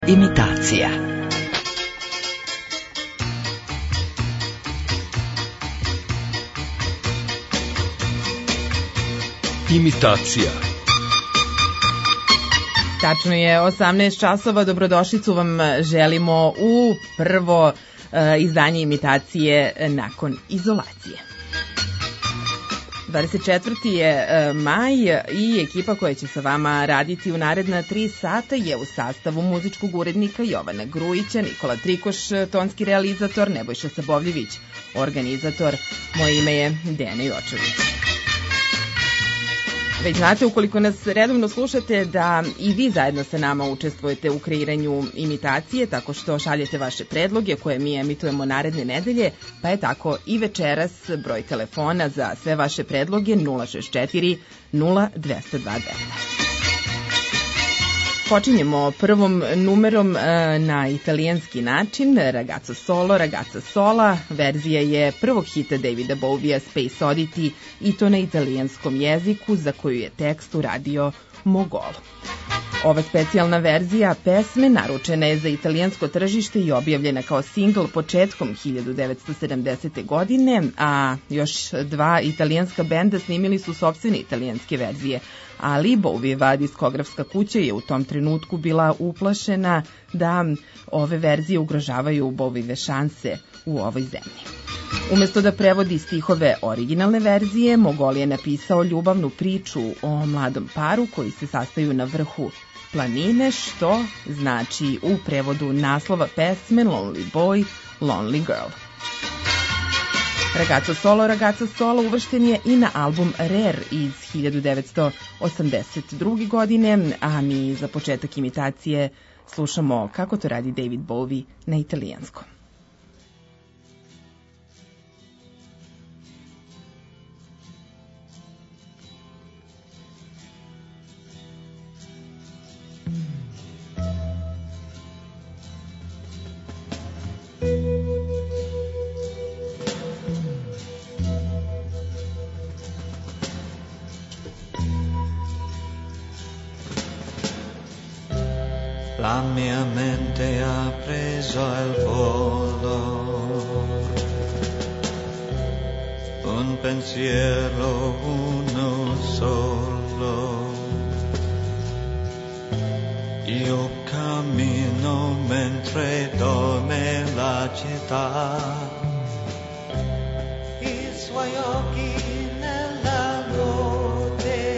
Imitacija. Imitacija. Tačno je 18 časova, dobrodošlicu vam želimo u prvo izdanje imitacije nakon izolacije. 24. je maj i ekipa koja će sa vama raditi u naredna 3 sata je u sastavu muzičkog urednika Jovana Grujića, Nikola Trikoš, tonski realizator, Nebojša Sabovljević, organizator. Moje ime je Dejana Jočević. Već znate, ukoliko nas redovno slušate, da i vi zajedno sa nama učestvujete u kreiranju imitacije tako što šaljete vaše predloge koje mi emitujemo naredne nedelje, pa je tako i večeras broj telefona za sve vaše predloge 064 0222. Počinjemo prvom numerom na italijanski način, Ragazzo Solo, Ragazza Sola. Verzija je prvog hita Davida Bowija Space Oddity i to na italijanskom jeziku za koju je tekst uradio Mogol. Ova specijalna verzija pesme naručena je za italijansko tržište i objavljena kao singl početkom 1970. godine, a još dva italijanska benda snimili su sopstvene italijanske verzije, ali Bowijeva diskografska kuća je u tom trenutku bila uplašena da ove verzije ugrožavaju Bowijeve šanse u ovoj zemlji. Umesto da prevodi stihove originalne verzije, Mogol je napisao ljubavnu priču o mladom paru koji se sastaju na vrhu planine, što znači u prevodu naslova pesme Lonely Boy, Lonely Girl. Ragazzo Solo uvršten je i na album Rare iz 1982. godine, a mi za početak imitacije slušamo kako to radi David Bowie na italijanskom. La mia mente ha preso il volo, un pensiero uno solo. Io cammino mentre dorme la città, i suoi occhi nella notte.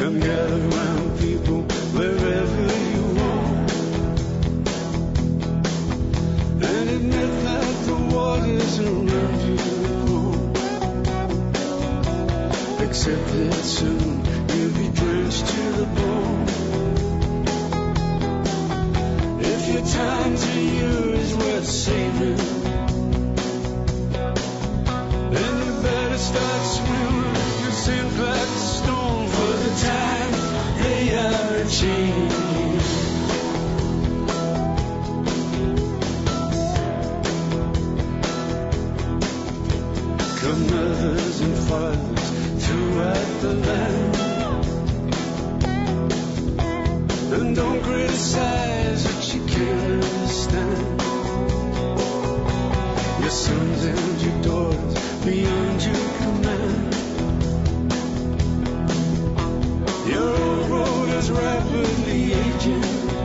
Come gather round people wherever you want, and admit that the waters around you are cold. Accept that soon you'll be drenched to the bone. If your time to you is worth saving, then you better start swimming. You sink like a stone, for the times they are changing. Come mothers and fathers throughout the land, and don't criticize what you can't understand. Your sons and your daughters beyond your command. Your old road is rapidly aging,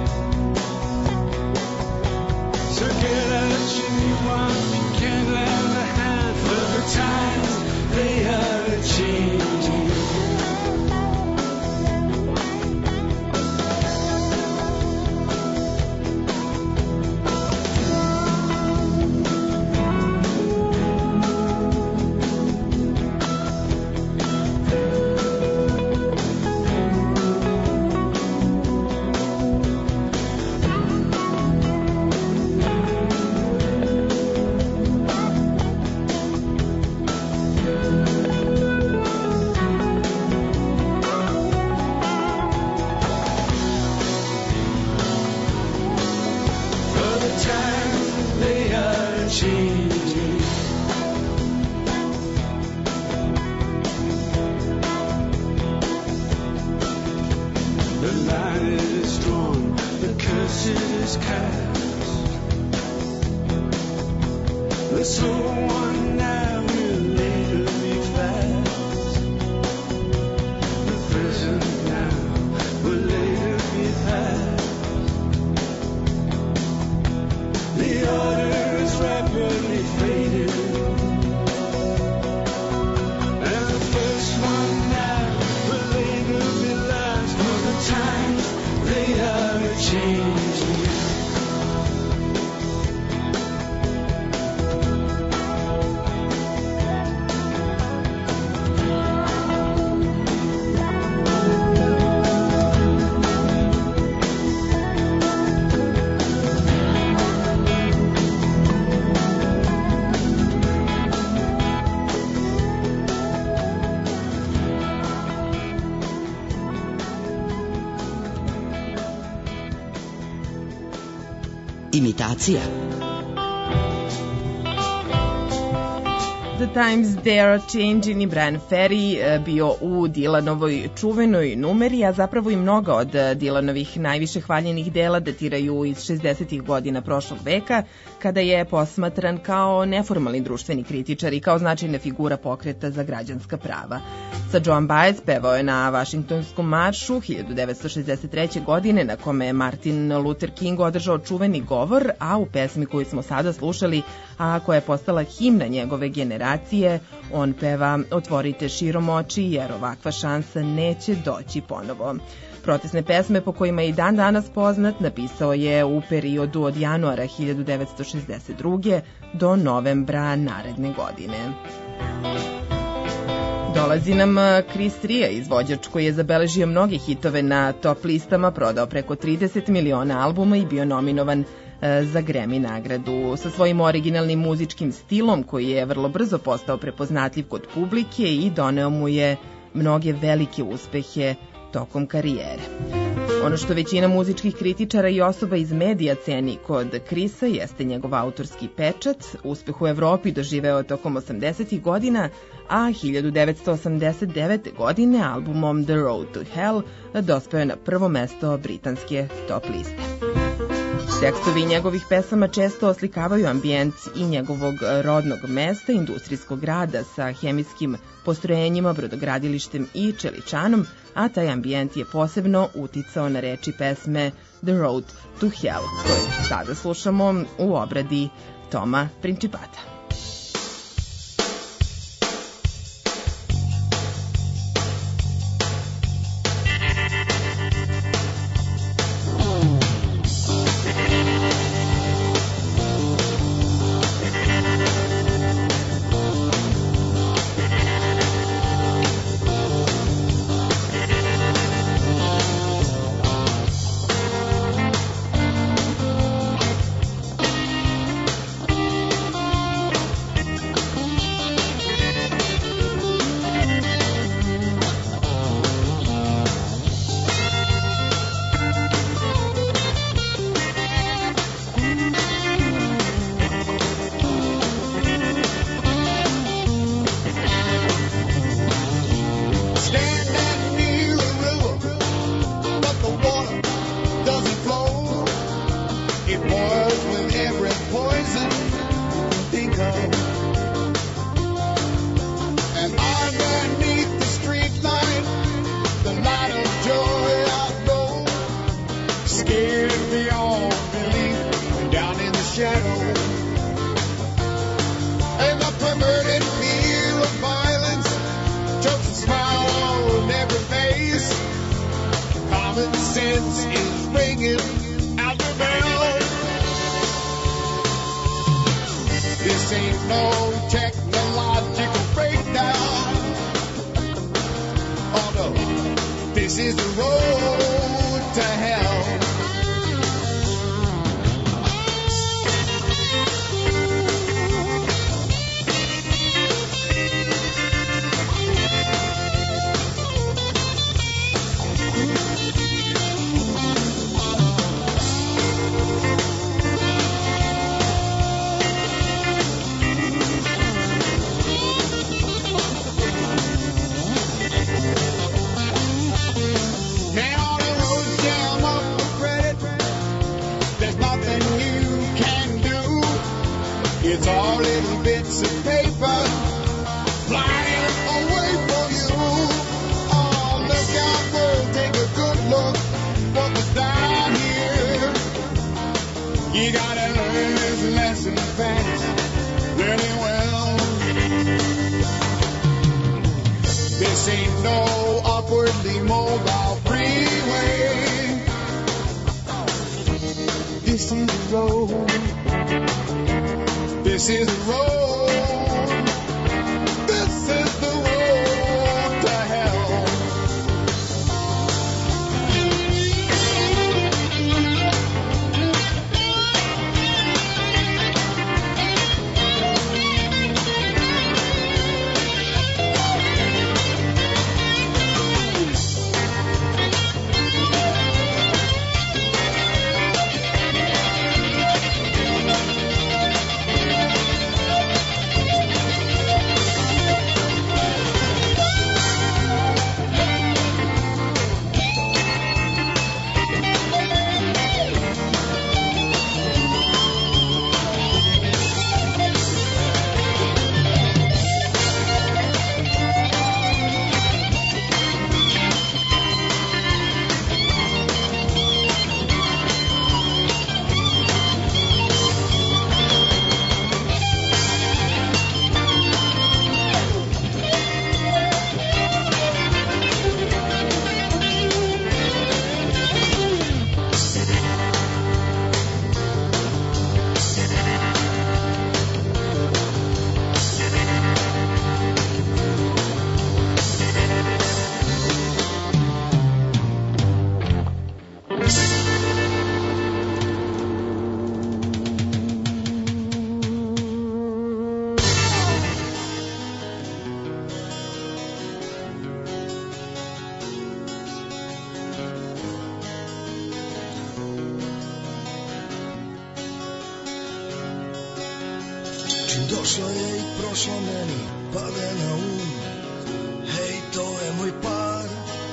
so get out your new one. You can't lend a hand, for the times they are changing. Imitacija. The Times They Are Changing i Brian Ferry bio u Dylanovoj čuvenoj numeri, a zapravo i mnoga od Dylanovih najviše hvaljenih dela datiraju iz 60. godina prošlog veka, kada je posmatran kao neformalni društveni kritičar i kao značajna figura pokreta za građanska prava. Sa Joan Baez pevao je na Vašingtonskom maršu 1963. godine, na kome je Martin Luther King održao čuveni govor, a u pesmi koju smo sada slušali, a koja je postala himna njegove generacije, on peva "Otvorite širom oči jer ovakva šansa neće doći ponovo". Protestne pesme po kojima je i dan danas poznat napisao je u periodu od januara 1962. do novembra naredne godine. Dolazi nam Chris Rea, izvođač koji je zabeležio mnoge hitove na top listama, prodao preko 30 miliona albuma i bio nominovan za Grammy nagradu. Sa svojim originalnim muzičkim stilom, koji je vrlo brzo postao prepoznatljiv kod publike i doneo mu je mnoge velike uspehe tokom karijere. Ono što većina muzičkih kritičara i osoba iz medija ceni kod Chrisa jeste njegov autorski pečat. Uspeh u Evropi doživeo tokom 80. godina, a 1989. godine albumom The Road to Hell dospeo je na prvo mesto britanske top liste. Tekstovi njegovih pesama često oslikavaju ambijent i njegovog rodnog mesta, industrijskog grada sa hemijskim postrojenjima, brodogradilištem i čeličanom, a taj ambijent je posebno uticao na reči pesme The Road to Hell, koju sada slušamo u obradi Toma Principata. sense is ringing out the bell. This ain't no technological breakdown. Oh no, this is the road to hell. It's all little bits of paper flying away from you. Oh, look out, girl, take a good look what was down here. You gotta learn this lesson fast, really well. This ain't no upwardly mobile freeway. This is the road. This is the road. This is the road to hell. Došlo je i prošlo meni, pade na um. Hej, to je moj par.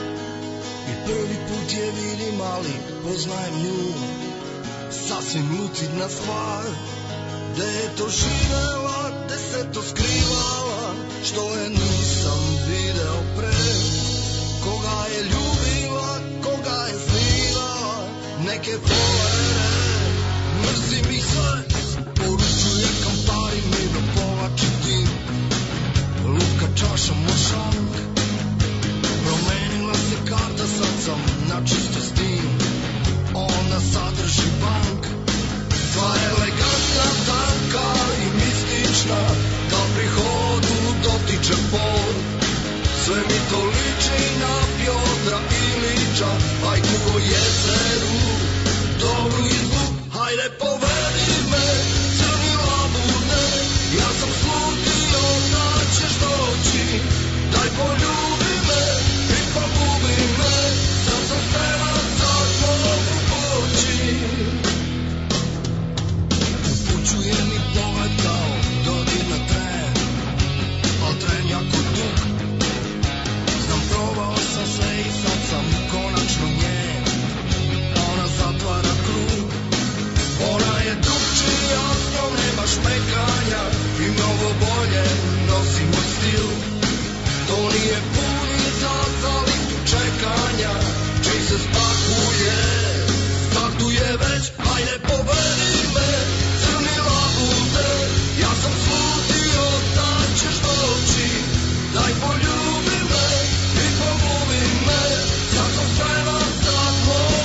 I prvi put je vidim, ali poznajem nju. Sasvim lucidna stvar. Gde je to živela, gde se to skrivala, što je nisam video pre. Koga je ljubila, koga je snivala, neke povere. Mrzim ih sve, poručuje kampari mi da povlači tim. Lutka čaša mošank, promenila se karta, sad sam načisto s tim. Ona sadrži bank, sva elegantna, tanka i mistična, da pri hodu dotiče pod. Sve mi to liči na Piotra Ilića, bajku o jezeru, dobru izbuk, hajde povedi me, crni labune. Ja sam slutio da ćeš doći, daj poljubi me i pogubi me, sad sam spreman za tvoju poći. Upućuje mi pogled kao dodir na tren, al tren jako dug. Znam, probao sam sve i sad sam konačno njen. Ona zatvara krug, ona je drugčija, no nema šmekanja i mnogo bolje nosi moj stil. To nije puni sat za listu čekanja, čim se spakuje, startuje već, hajde povedi me, crni labude. Ja sam slutio da ćeš doći, daj poljubi me i pogubi me, sad sam spreman za tvoj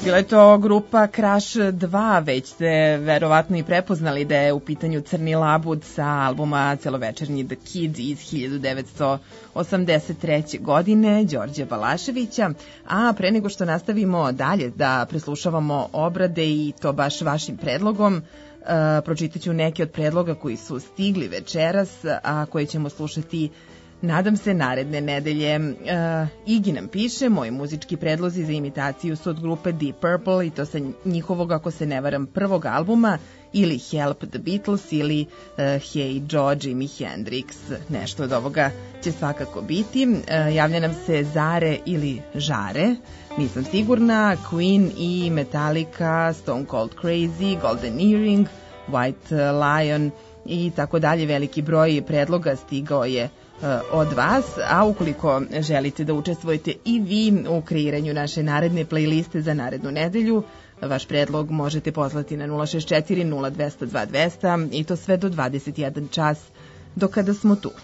Bila je to grupa Crash 2, već ste verovatno i prepoznali da je u pitanju Crni labud sa albuma Celovečernji The Kids iz 1983. godine Đorđe Balaševića, a pre nego što nastavimo dalje da preslušavamo obrade i to baš vašim predlogom, pročitat ću neke od predloga koji su stigli večeras, a koje ćemo slušati nadam se naredne nedelje. Igi nam piše, moji muzički predlozi za imitaciju su od grupe Deep Purple i to sa njihovog, ako se ne varam, prvog albuma, ili Help the Beatles ili Hey Joe, Jimi Hendrix. Nešto od ovoga će svakako biti. Javlja nam se Zare ili Žare, nisam sigurna, Queen i Metallica, Stone Cold Crazy, Golden Earring, White Lion i tako dalje. Veliki broj predloga stigao je od vas, a ukoliko želite da učestvujete i vi u kreiranju naše naredne playliste za narednu nedelju, vaš predlog možete poslati na 064 0200 2200 i to sve do 21 čas do kada smo tu.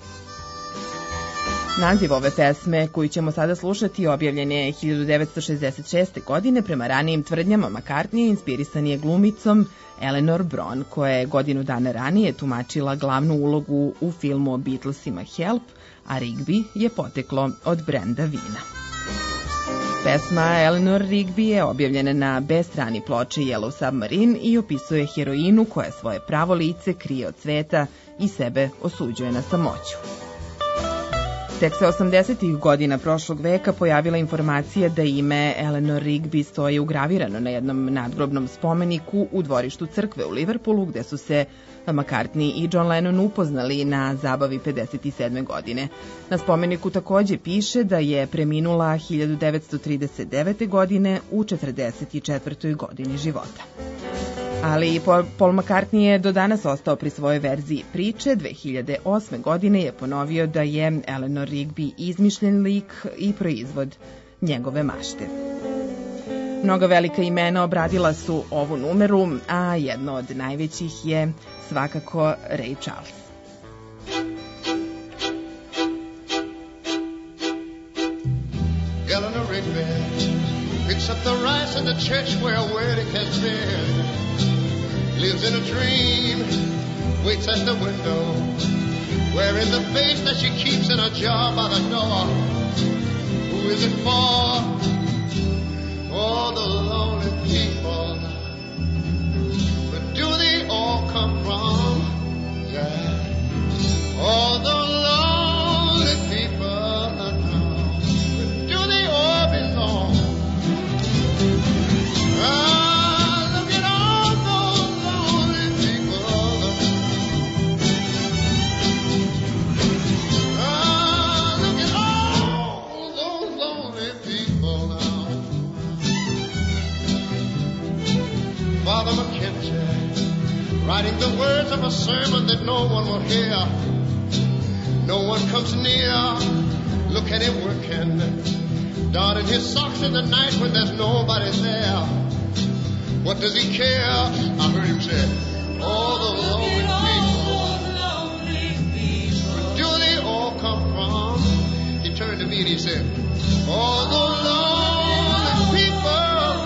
Naziv ove pesme koju ćemo sada slušati objavljen je 1966. godine. Prema ranijim tvrdnjama McCartney inspirisan je glumicom Eleanor Bron, koja je godinu dana ranije tumačila glavnu ulogu u filmu o Beatlesima Help, a Rigby je poteklo od brenda vina. Pesma Eleanor Rigby je objavljena na B strani ploče Yellow Submarine i opisuje heroinu koja svoje pravo lice krije od sveta i sebe osuđuje na samoću. Tek se 80. godina prošlog veka pojavila informacija da ime Eleanor Rigby stoji ugravirano na jednom nadgrobnom spomeniku u dvorištu crkve u Liverpoolu, gde su se McCartney i John Lennon upoznali na zabavi 57. godine. Na spomeniku takođe piše da je preminula 1939. godine u 44. godini života. Ali Paul McCartney je do danas ostao pri svojoj verziji priče. 2008. godine je ponovio da je Eleanor Rigby izmišljen lik i proizvod njegove mašte. Mnoga velika imena obradila su ovu numeru, a jedno od najvećih je svakako Ray Charles. Eleanor Rigby picks up the rice in the church where a wedding has been. Lives in a dream, waits at the window, wearing the face that she keeps in a jar by the door. Who is it for? For the lonely people. But do they all come from? Yeah. All the lonely people. But do they all belong? Father McKenzie, writing the words of a sermon that no one will hear. No one comes near. Look at him working, darting his socks in the night when there's nobody there. What does he care? I heard him say, all the lonely people. Where do they all come from? He turned to me and he said, all the lonely people.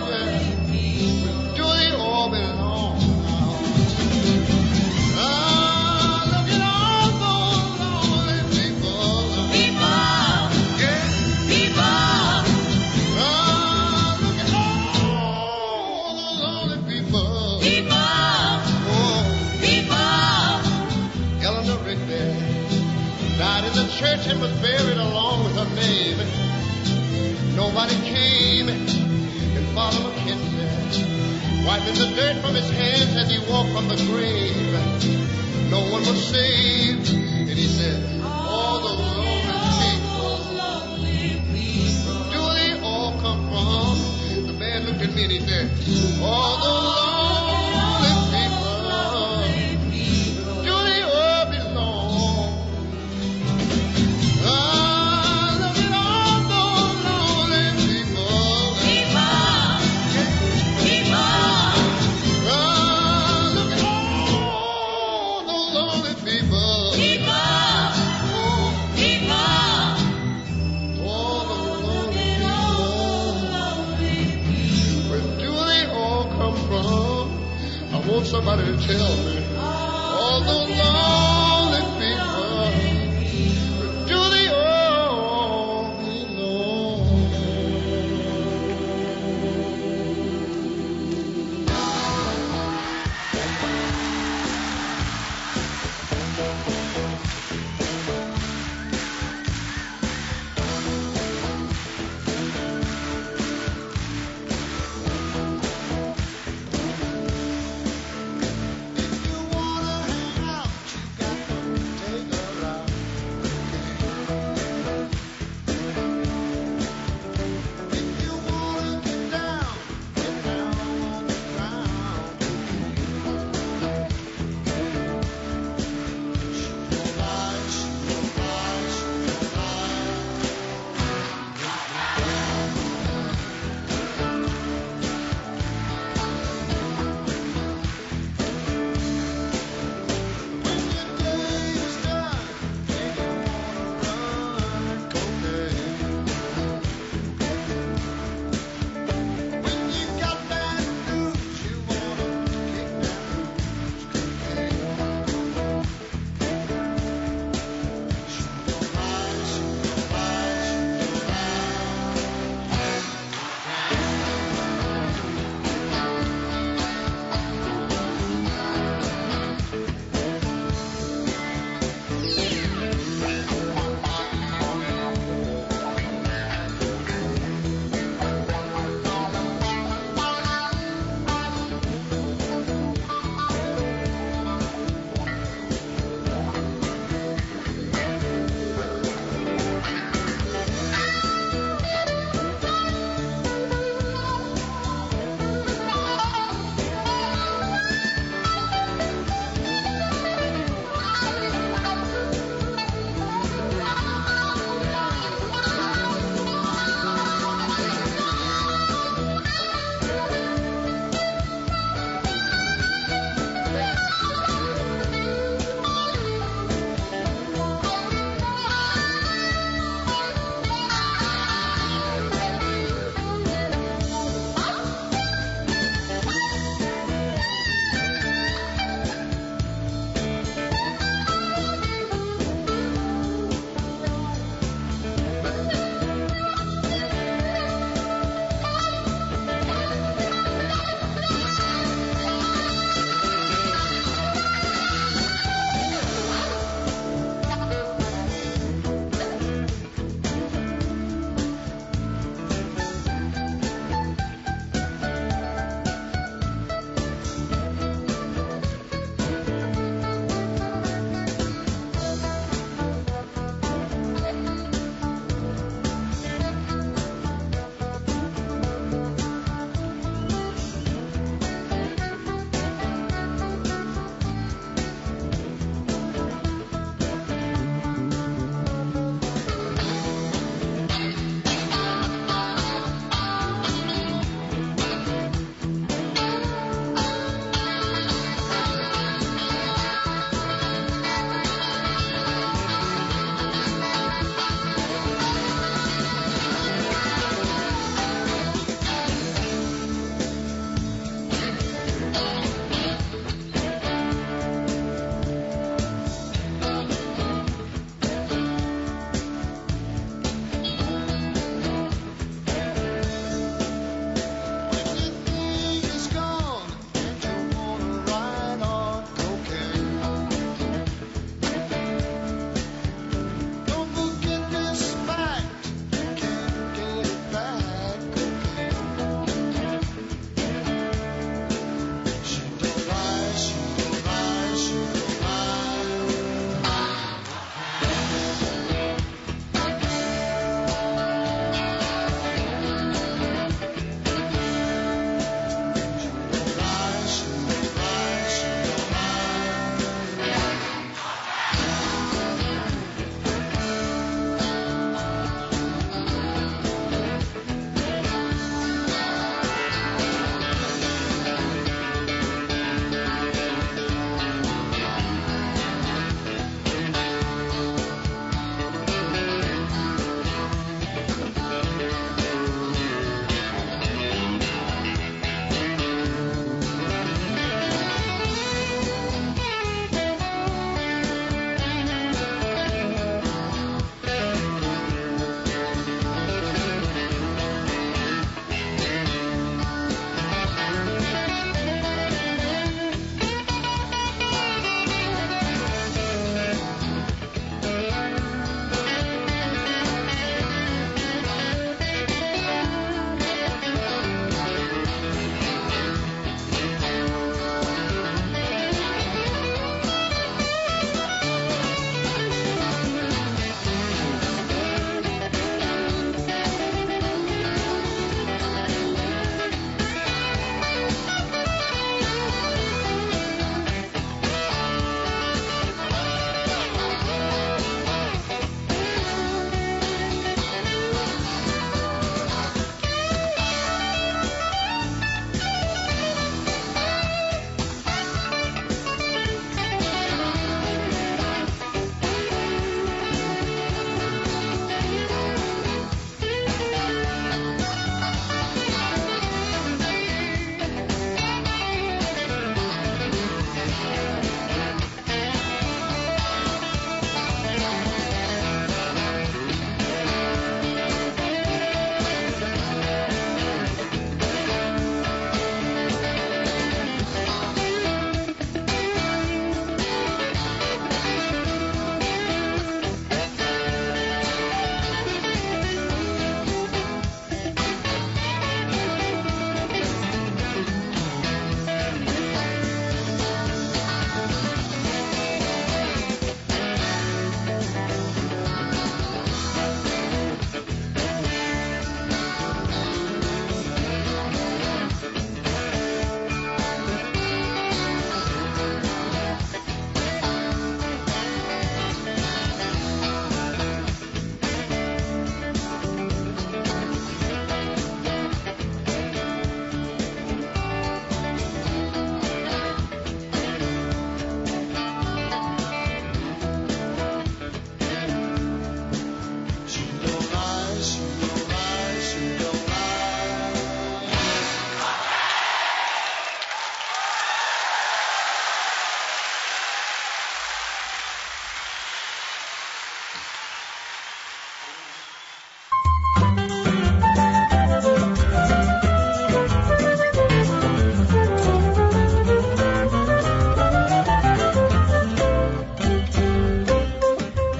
Church and was buried along with her name. Nobody came, and Father McKenzie, wiping the dirt from his hands as he walked from the grave. No one was saved, and he said, all the lonely people. Do they all come from? The man looked at me and he said, all the lonely people. somebody to tell me. All those lonely people do the only know. If you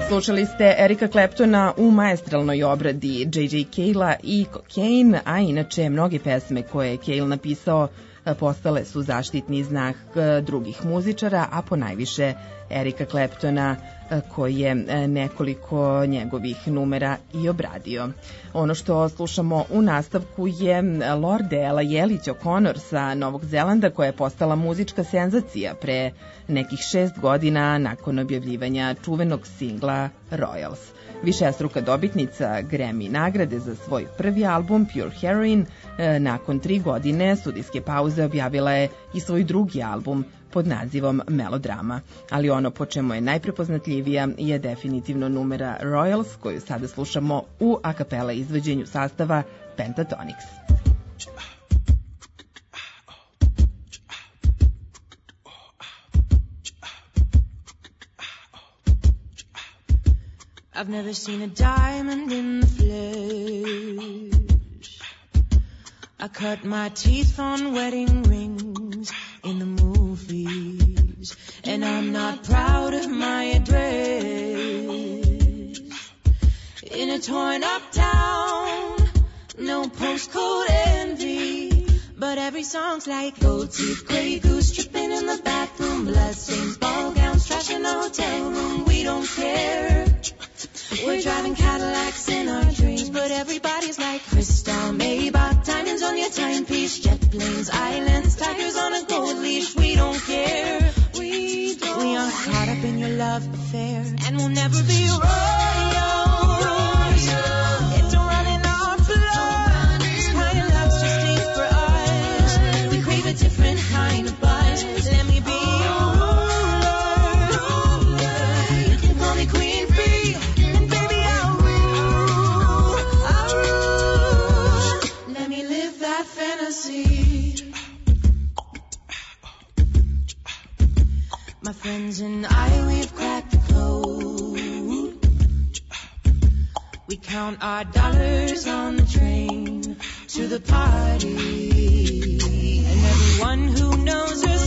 Slušali ste Erika Claptona u maestralnoj obradi J.J. Cale'a i Cocaine, a inače mnoge pesme koje je Cale napisao postale su zaštitni znak drugih muzičara, a ponajviše Erika Claptona koji je nekoliko njegovih numera i obradio. Ono što slušamo u nastavku je Lordela Jelić O'Connor sa Novog Zelanda, koja je postala muzička senzacija pre nekih 6 godina nakon objavljivanja čuvenog singla Royals. Višestruka dobitnica Grammy nagrade za svoj prvi album Pure Heroin, nakon 3 godine studijske pauze objavila je i svoj drugi album pod nazivom Melodrama, ali ono po čemu je najprepoznatljivija je definitivno numera Royals, koju sada slušamo u a kapela izvođenju sastava Pentatonix. I've never seen a diamond in the flesh. I cut my teeth on wedding rings in the movies, and I'm not proud of my address. In a torn up town, no postcode envy, but every song's like gold teeth, Grey Goose, tripping in the bathroom, bloodstains, ball gowns, trash in the hotel room. We don't care. We're driving Cadillacs in our dreams, but everybody's like crystal, Maybach, diamonds on your timepiece, jet planes, islands, tigers on a gold leash. We don't care. We aren't caught up in your love affair, and we'll never be royal. It don't run in our blood. This kind of love's just ain't for us. We crave a different kind of buzz. Let me be your ruler. You can call me Queen Bee. My friends and I, we've cracked the code. We count our dollars on the train to the party, and everyone who knows us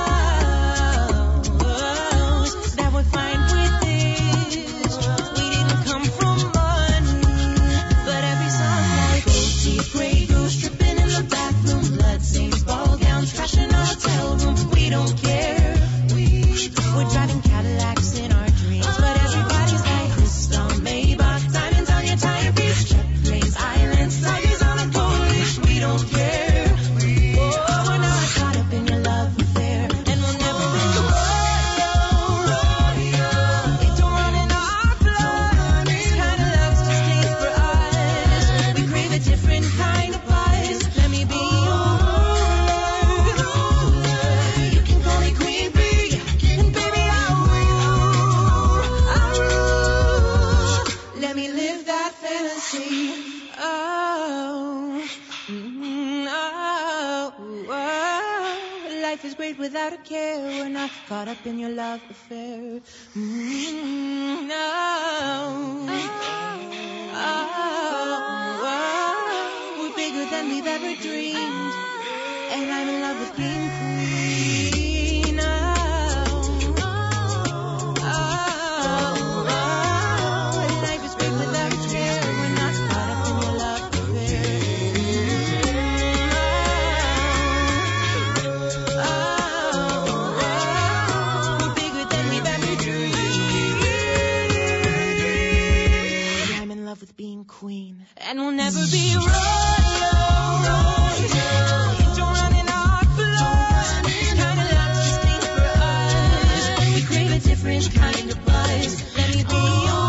knows that we're fine with this. We didn't come from money, but every song's like gold teeth, Grey Goose, tripping in the bathroom, bloodstains, ball gowns, trash in our hotel room. We don't care. We're driving Cadillacs in our dreams, but everybody's like crystal, Maybach, diamonds on your timepiece, jet planes, islands, tigers on a gold leash. We don't care. Oh, we're not caught up in your love affair, and we'll never be royal. It don't run in our blood. This kind of love's just ain't for us. We crave a different kind of buzz. Let me be your ruler. You can call me Queen Bee. Life is great without a care. We're not caught up in your love affair. We're bigger than we've ever dreamed, and I'm in love with being queen. Life is great without a care. We're not caught up in your love affair. Being queen, and we'll never be royal. It don't run in our blood. This kind of love just ain't for us. We crave a different kind of buzz. Let me be your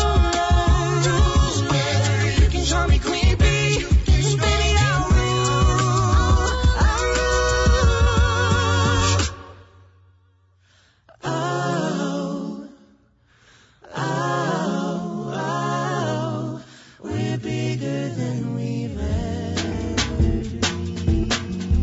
ruler. You can call me Queen Bee, baby, I'll rule. We're bigger than we've ever dreamed.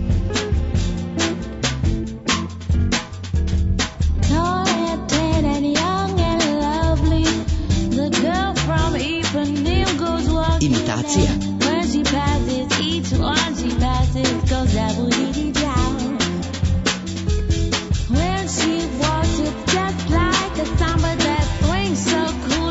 Tall-headed and young and lovely, the girl from Ipanema goes walking. Imitacija. When she passes, each one she passes goes down. When she walks, it's just like a samba that swings so cool.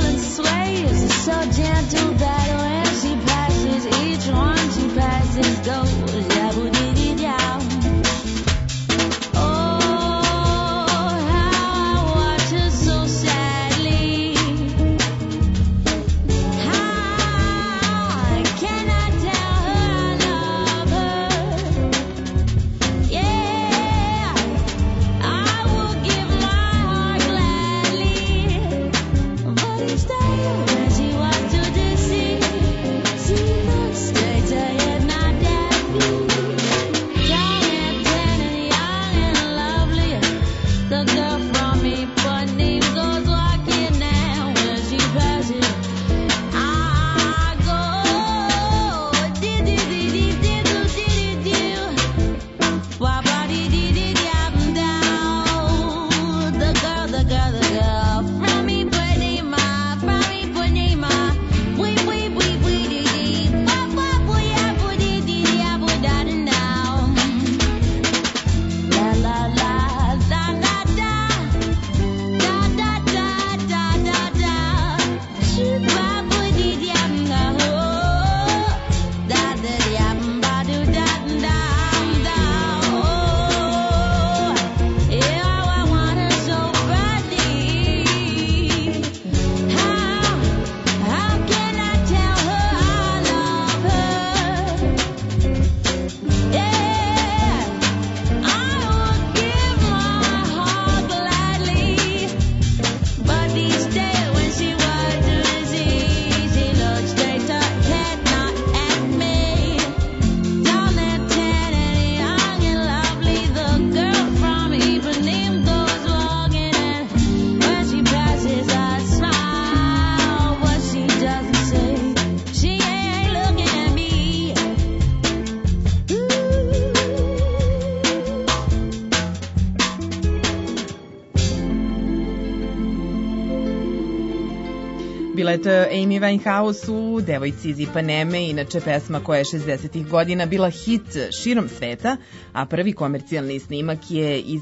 Bila je to Amy Winehouse u Devojci iz Ipaneme, inače pesma koja je 60. godina bila hit širom sveta, a prvi komercijalni snimak je iz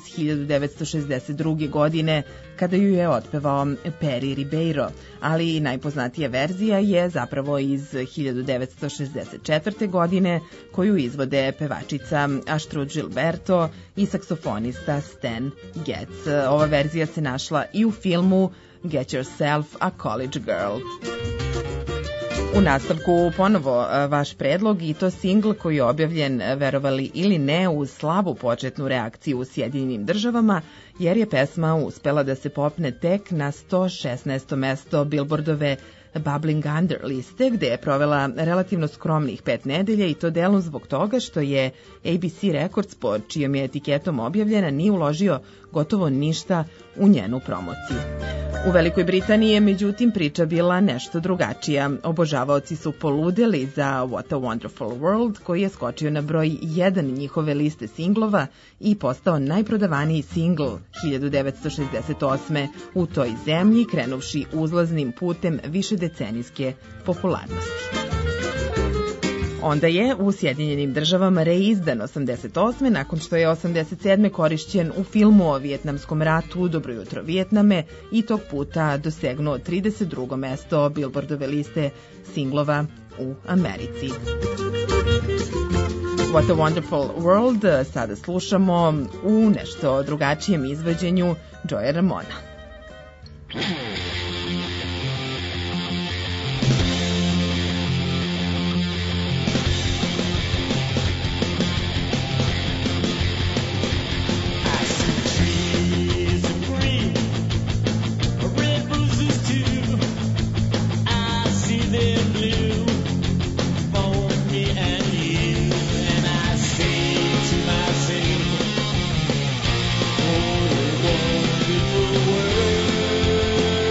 1962. godine kada ju je otpevao Perry Ribeiro, ali najpoznatija verzija je zapravo iz 1964. godine koju izvode pevačica Astrud Gilberto i saksofonista Stan Getz. Ova verzija se našla i u filmu Get Yourself a College Girl. U nastavku ponovo vaš predlog i to singl koji je objavljen, verovali ili ne, uz slabu početnu reakciju u Sjedinjenim Državama, jer je pesma uspela da se popne tek na 116. mesto Billboardove Bubbling Under liste, gde je provela relativno skromnih 5 nedelja i to delom zbog toga što je ABC Records, pod čijom je etiketom objavljena, nije uložio gotovo ništa u njenu promociju. U Velikoj Britaniji je međutim priča bila nešto drugačija. Obožavaoci su poludeli za What a Wonderful World, koji je skočio na broj 1 njihove liste singlova i postao najprodavaniji singl 1968. u toj zemlji, krenuvši uzlaznim putem višedecenijske popularnosti. Onda je u Sjedinjenim Državama reizdan 88. nakon što je 87. korišćen u filmu o Vijetnamskom ratu Dobro jutro Vijetname i tog puta dosegnuo 32. mesto Billboardove liste singlova u Americi. What a Wonderful World sada slušamo u nešto drugačijem izvođenju Joya Ramona. World.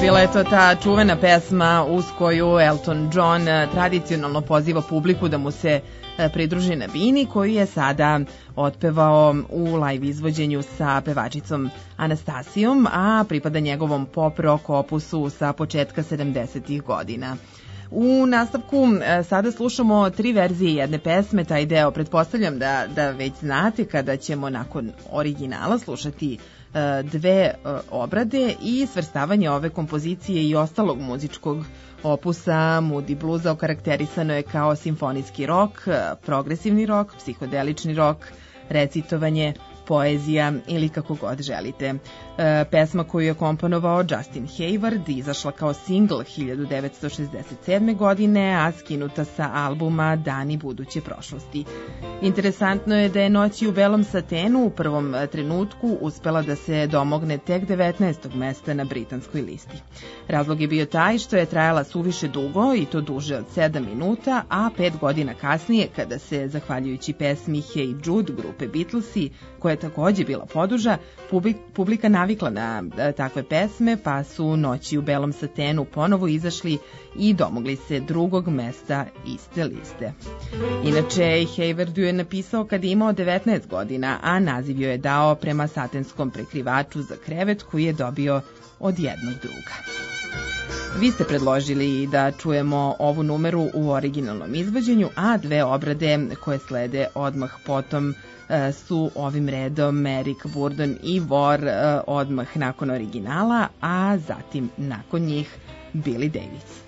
Bila je to ta čuvena pesma uz koju Elton John tradicionalno poziva publiku da mu se pridruži na bini, koju je sada otpevao u live izvođenju sa pevačicom Anastasijom, a pripada njegovom pop rock opusu sa početka 70-ih godina. U nastavku sada slušamo 3 verzije jedne pesme, taj deo pretpostavljam da već znate kada ćemo nakon originala slušati 2 obrade i svrstavanje ove kompozicije i ostalog muzičkog opusa Moody Bluesa okarakterisano je kao simfonijski rok, progresivni rok, psihodelični rok, recitovanje, poezija ili kako god želite. Pesma koju je komponovao Justin Hayward izašla kao singl 1967. godine, a skinuta sa albuma Dani buduće prošlosti. Interesantno je da je Noći u belom satenu u prvom trenutku uspela da se domogne tek 19. mesta na britanskoj listi. Razlog je bio taj što je trajala suviše dugo i to duže od 7 minuta, a 5 godina kasnije, kada se, zahvaljujući pesmi Hey Jude grupe Beatlesi, koja je takođe bila poduža, publika navikla na takve pesme, pa su Noći u belom satenu ponovo izašli i domogli se 2. mesta iste liste. Inače, Haywardu je napisao kad je imao 19 godina, a naziv joj je dao prema satenskom prekrivaču za krevet koji je dobio od jednog druga. Vi ste predložili da čujemo ovu numeru u originalnom izvođenju, a 2 obrade koje slede odmah potom su ovim redom Eric Burdon i War odmah nakon originala, a zatim nakon njih Billy Davis.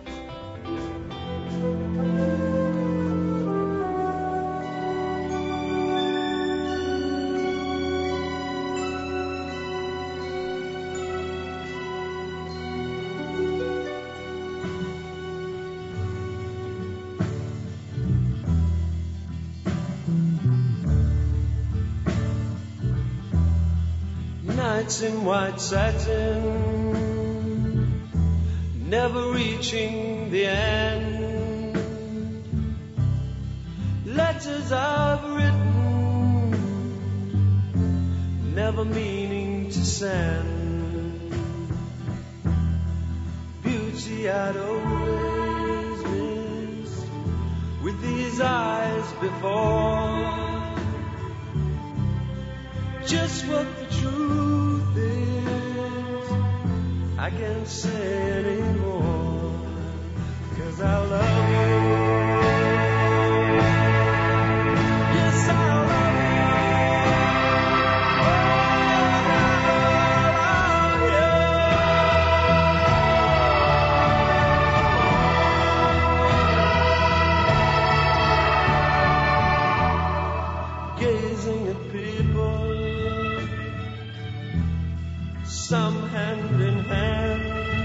Nights in white satin, never reaching the end. Letters I've written, never meaning to send. Beauty I'd always missed with these eyes before. Just what the truth is, I can't say anymore, 'cause I love you. Yes, I love you. Oh, gazing at people, some hand in hand,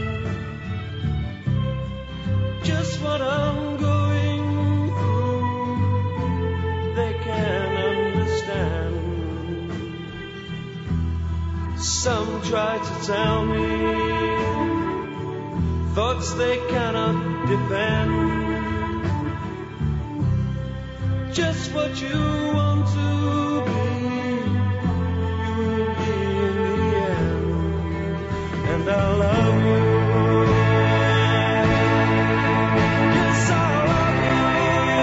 just what I'm going through, they can understand. Some try to tell me thoughts they cannot defend, just what you want to be, you will be in the end. And I love you. Yes, I love you.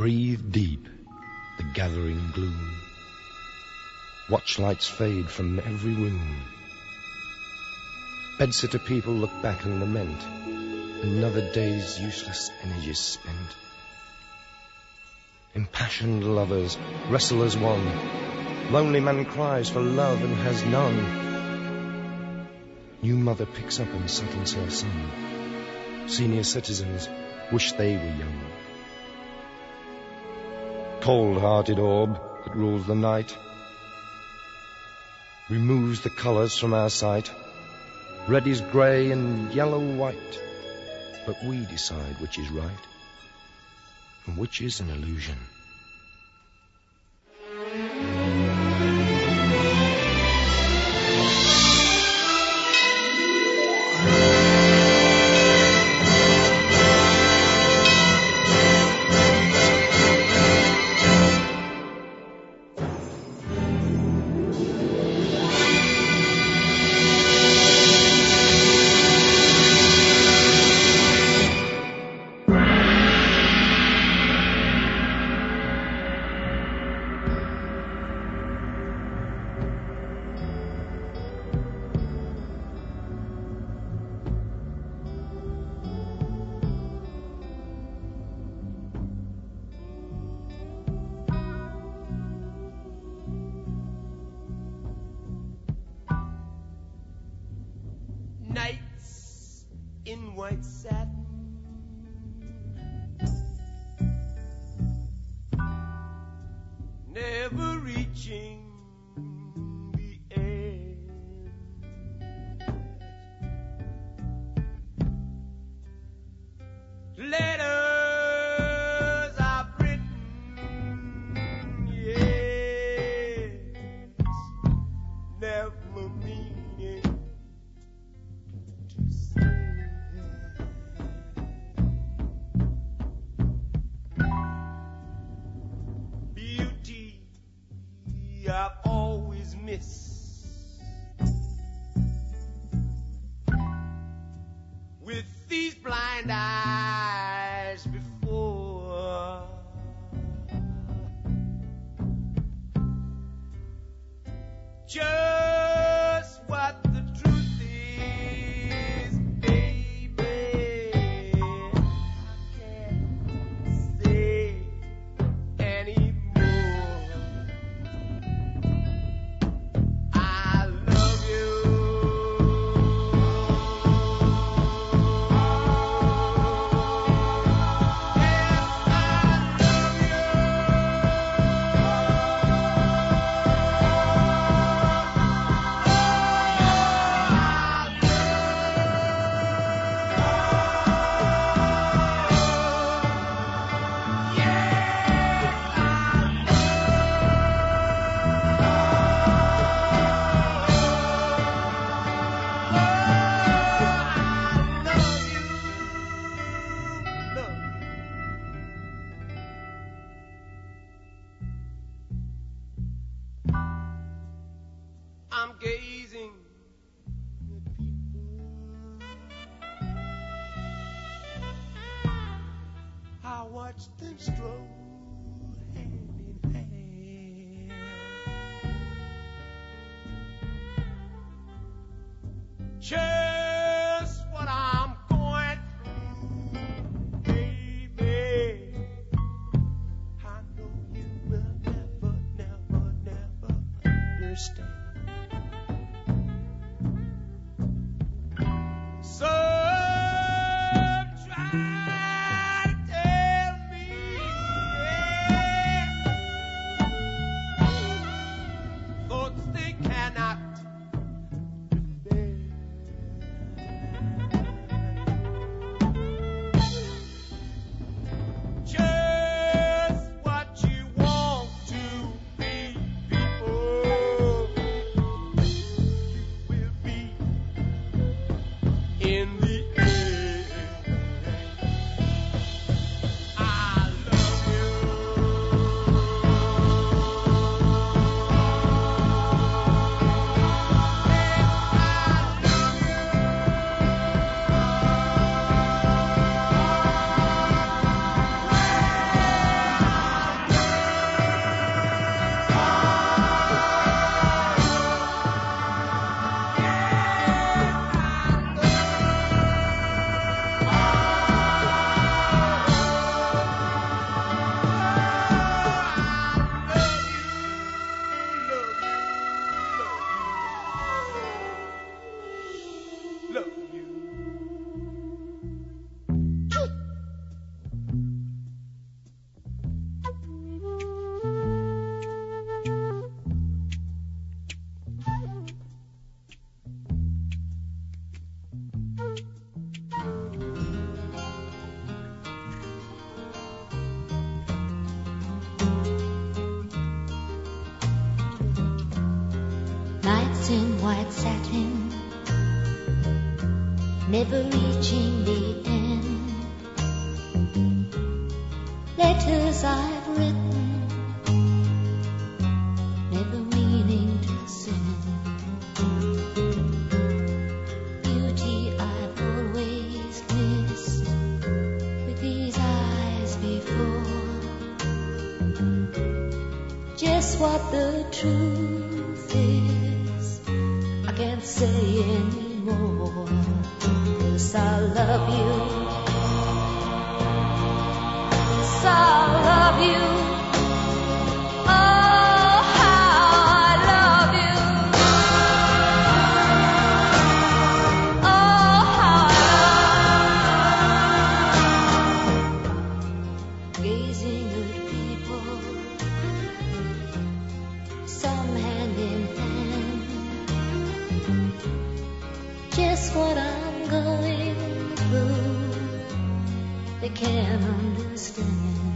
Breathe deep the gathering gloom. Watch lights fade from every room. Bedsitter people look back and lament. Another day's useless energy spent. Impassioned lovers wrestle as one. Lonely man cries for love and has none. New mother picks up and settles her son. Senior citizens wish they were young. Cold-hearted orb that rules the night removes the colours from our sight. Red is grey and yellow white, but we decide which is right and which is an illusion. Nights in white satin, never reaching the end. Letters I've written, yes, never meaning to say. Beauty I've always missed. With these blind eyes before, just what the truth is, baby, I can't say anymore. I love you. I'm gazing at people. I watch them stroll hand in hand. Just what I'm going through, baby. I know you will never, never, never understand. So try to tell me, yeah. never reaching the end. Letters I've written, never meaning to send. Beauty I've always missed with these eyes before. Just what the truth is, I can't say anymore. 'Cause I love you, 'cause I love you. Oh, how I love you. Oh, how I love you. Gazing at people, some hand in hand. Just what I'm going through, they can't understand.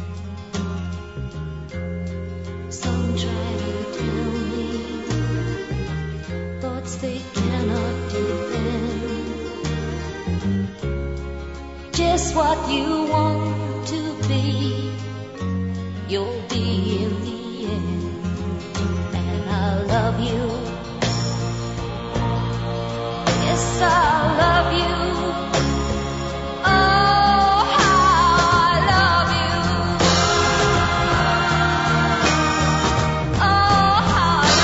Some try to tell me thoughts they cannot defend. Just what you want to be, you'll be in the end. And I love you. Yes, I love you. Oh, how I love you. Oh, how I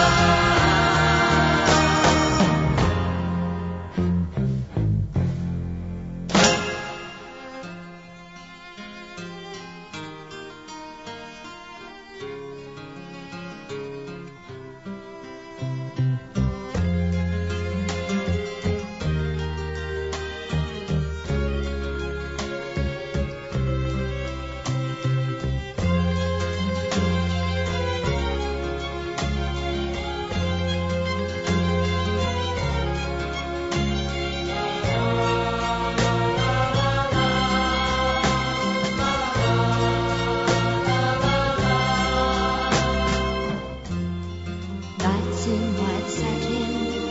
nights in white satin,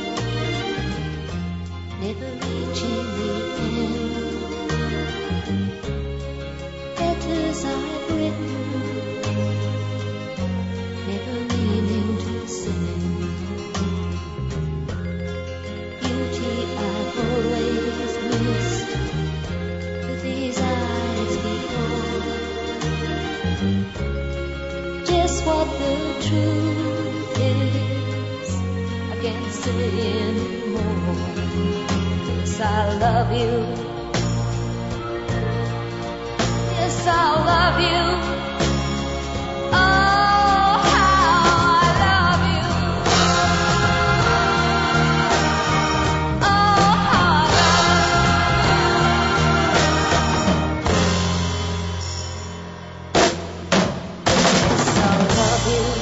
never reaching the end. Letters I've written, never meaning to send. Beauty I've always missed with these eyes before. Just what the truth is, I can't say anymore. 'Cause I love you. Yes, I love you. Oh, how I love you. Oh, how I love you.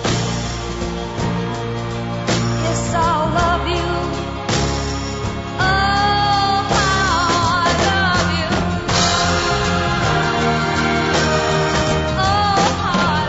Yes, I love you. Yes, I love you. Oh, how I love you. Oh, how I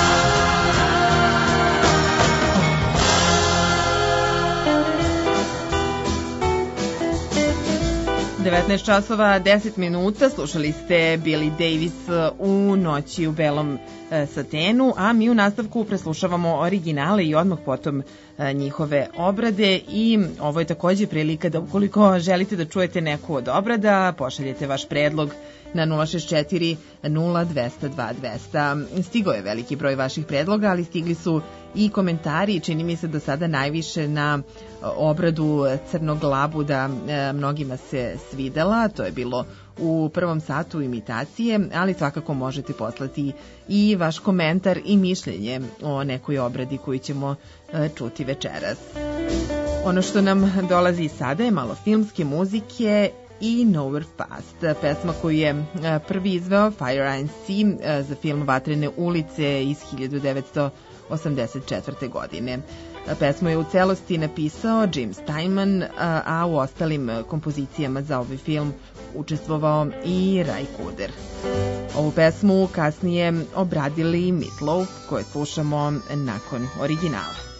love you. 19 časova 10 minuta, slušali ste Billy Davis u Noći u belom satenu, a mi u nastavku preslušavamo originale i odmah potom njihove obrade i ovo je takođe prilika da ukoliko želite da čujete neku od obrada, pošaljete vaš predlog na 064 0200 2200. Stigao je veliki broj vaših predloga, ali stigli su i komentari, čini mi se do sada najviše na obradu Crnog labuda, mnogima se svidela, to je bilo u prvom satu imitacije, ali svakako možete poslati i vaš komentar i mišljenje o nekoj obradi koju ćemo čuti večeras. Ono što nam dolazi sada je malo filmske muzike i Nowhere Fast, pesma koju je prvi izveo Fire Inc. Za film Vatrene ulice iz 1984. godine. Pesmu je u celosti napisao Jim Steinman, a u ostalim kompozicijama za ovaj film učestvovao i Ray Cooder. Ovu pesmu kasnije obradili Meatloaf, koje slušamo nakon originala.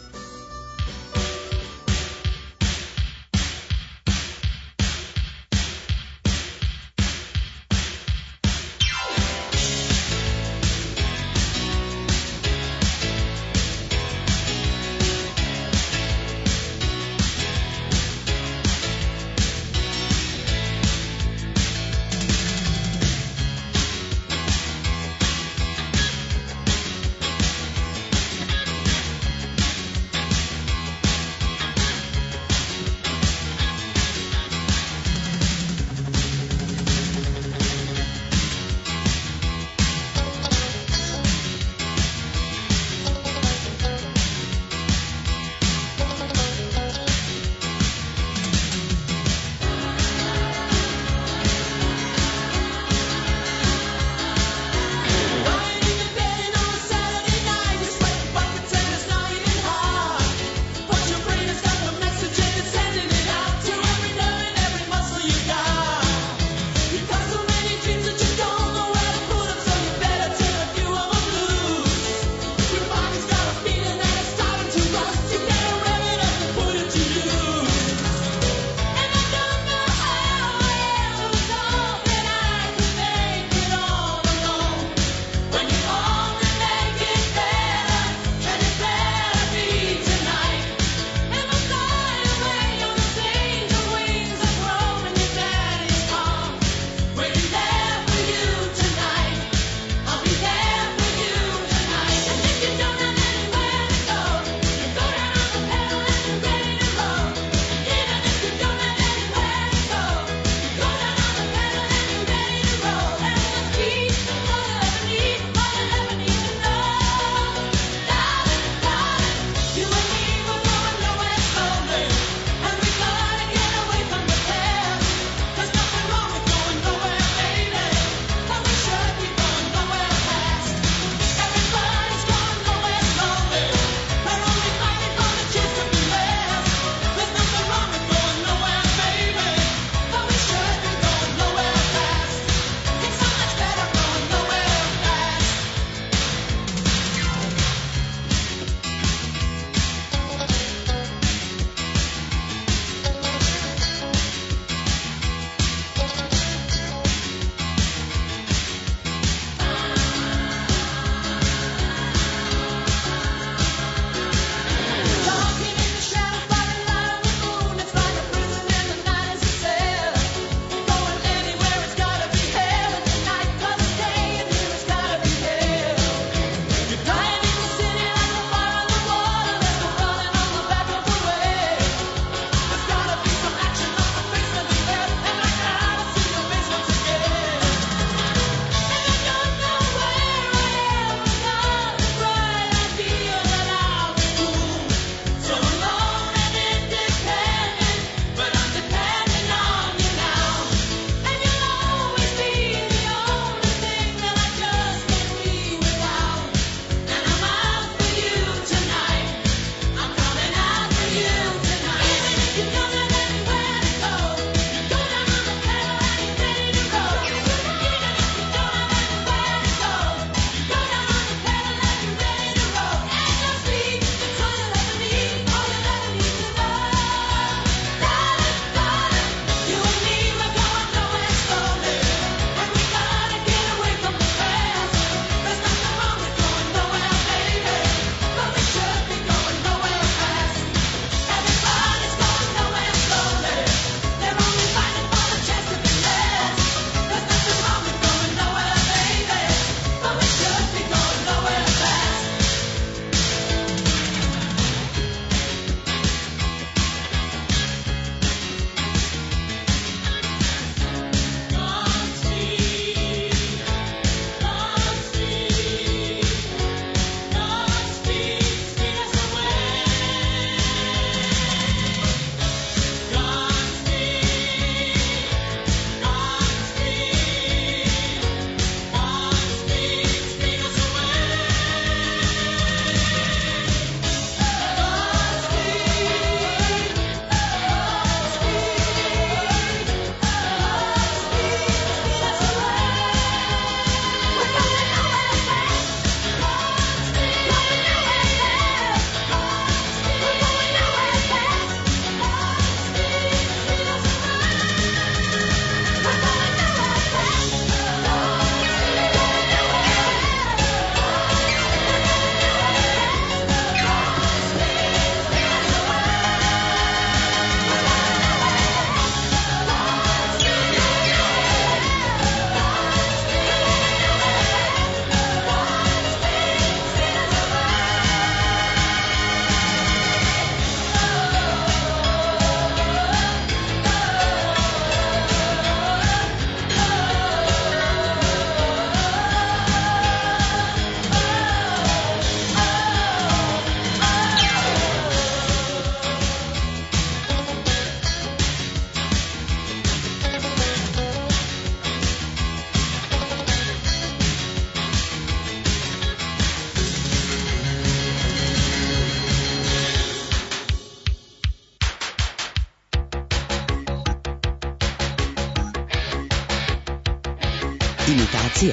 Imitacija.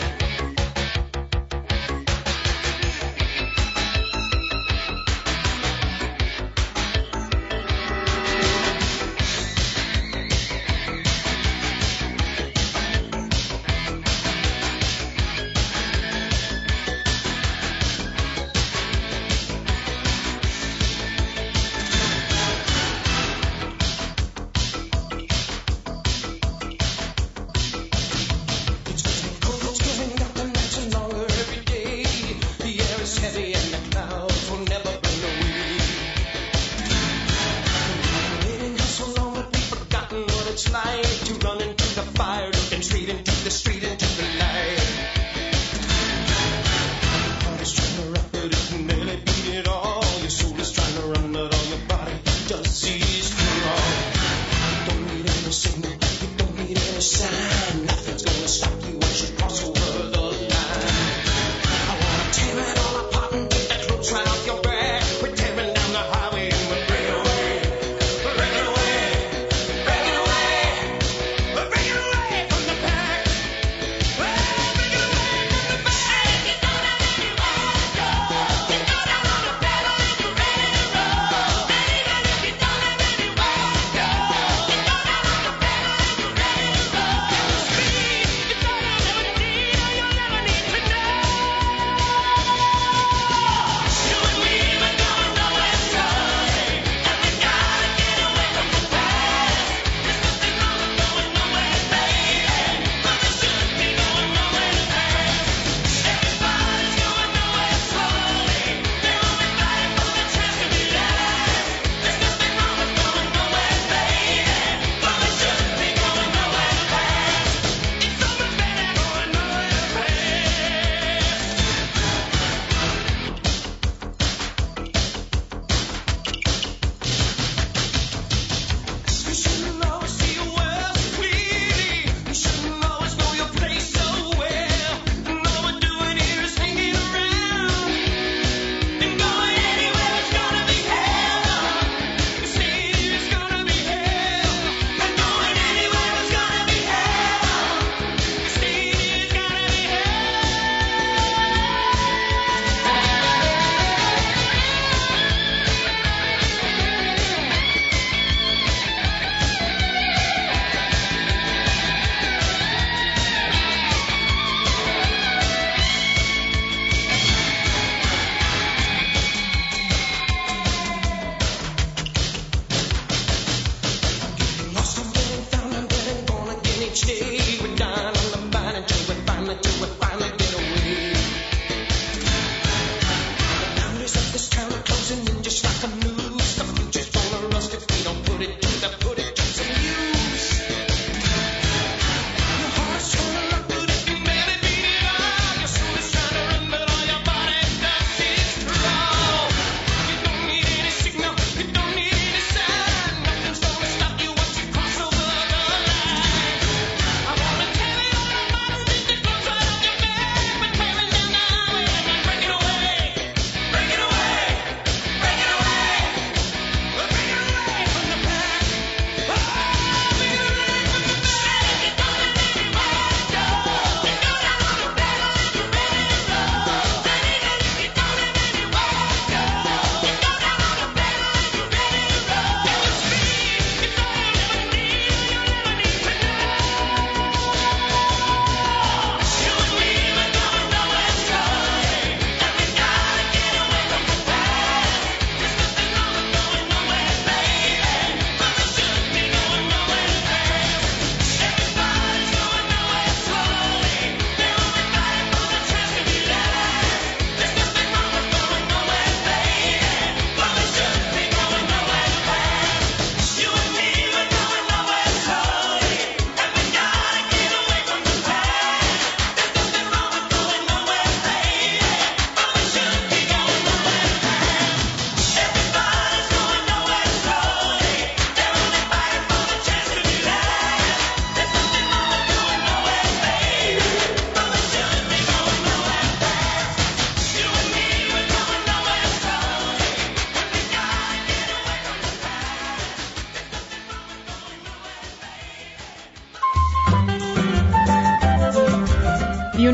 It's getting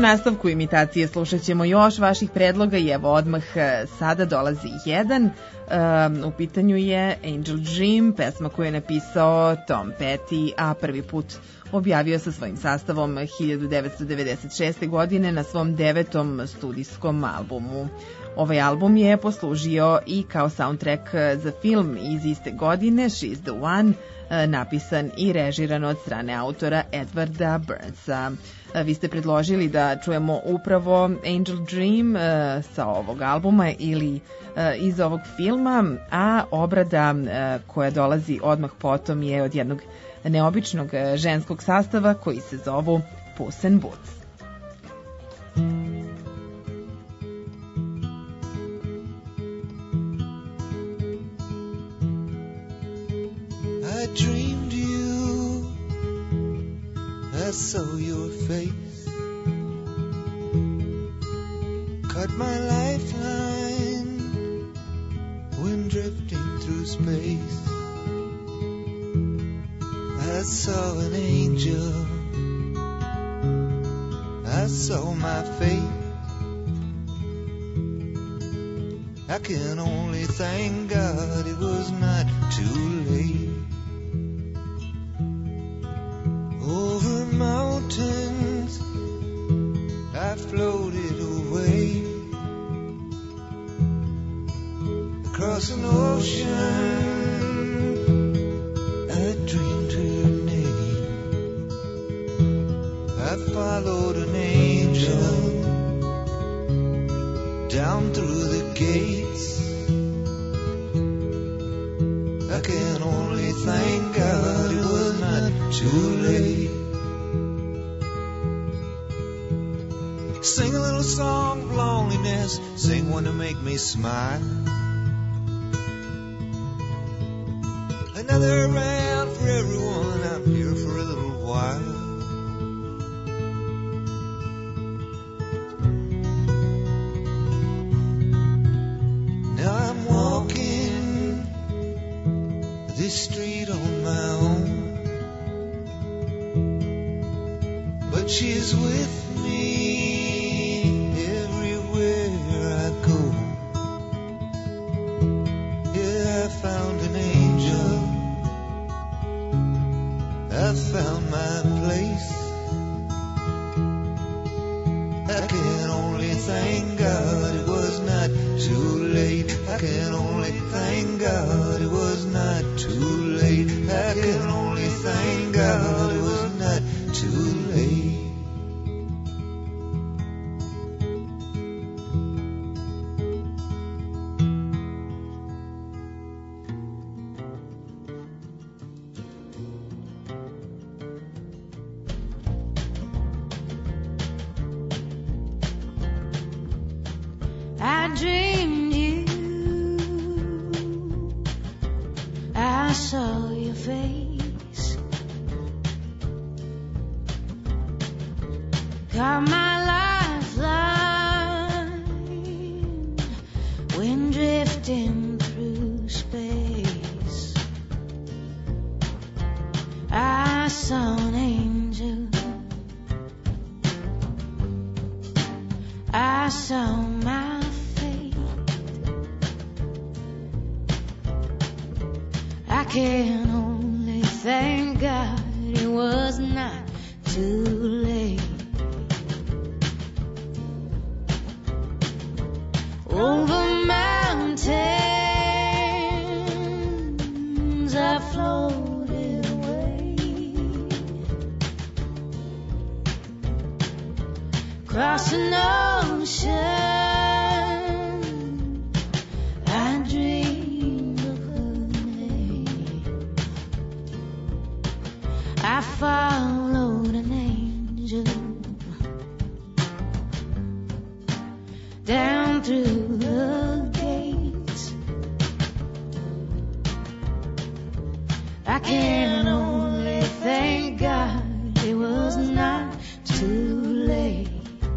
nastavku imitacije slušat ćemo još vaših predloga i evo odmah sada dolazi jedan. U pitanju je Angel Dream, pesma koju je napisao Tom Petty, a prvi put objavio sa svojim sastavom 1996. godine na svom 9. studijskom albumu. Ovaj album je poslužio i kao soundtrack za film iz iste godine, She's the One, napisan i režiran od strane autora Edwarda Burnsa. Vi ste predložili da čujemo upravo Angel Dream sa ovog albuma ili iz ovog filma, a obrada koja dolazi odmah potom je od jednog neobičnog ženskog sastava koji se zovu Puss in Boots. I dreamed you, I saw your face, cut my lifeline when drifting through space. I saw an angel, I saw my fate. I can only thank God it was not too late. Over mountains I floated away, across an ocean I dreamed her name. I followed an angel down through the gates. I can only thank God it was not too late. Sing a little song of loneliness, sing one to make me smile. Another round for everyone, I'm here for a little while. Now I'm walking this street on my own, but she's with me everywhere I go. Yeah, I found an angel, I found my place. I can only thank God it was not too late. I can only thank God it was not too late. I can only thank God it was not too late. I dreamed you, I saw your face, got my lifeline when drifting through space. I saw an angel, I saw my fate. I can only thank God it was not too late. Over mountains I floated away, across an ocean I dreamed of her name. I followed an angel down through the gates. I can only thank God it was not too late.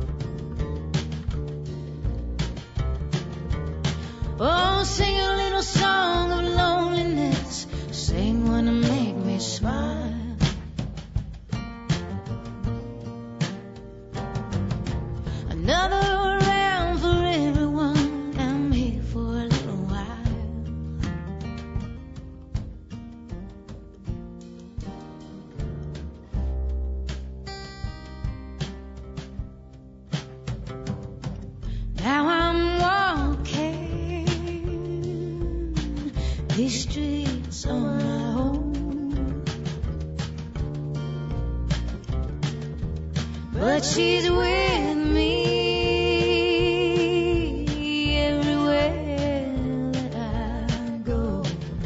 Oh, sing a little song of loneliness, sing one to make me smile. these streets on my own. But she's with me everywhere that I go.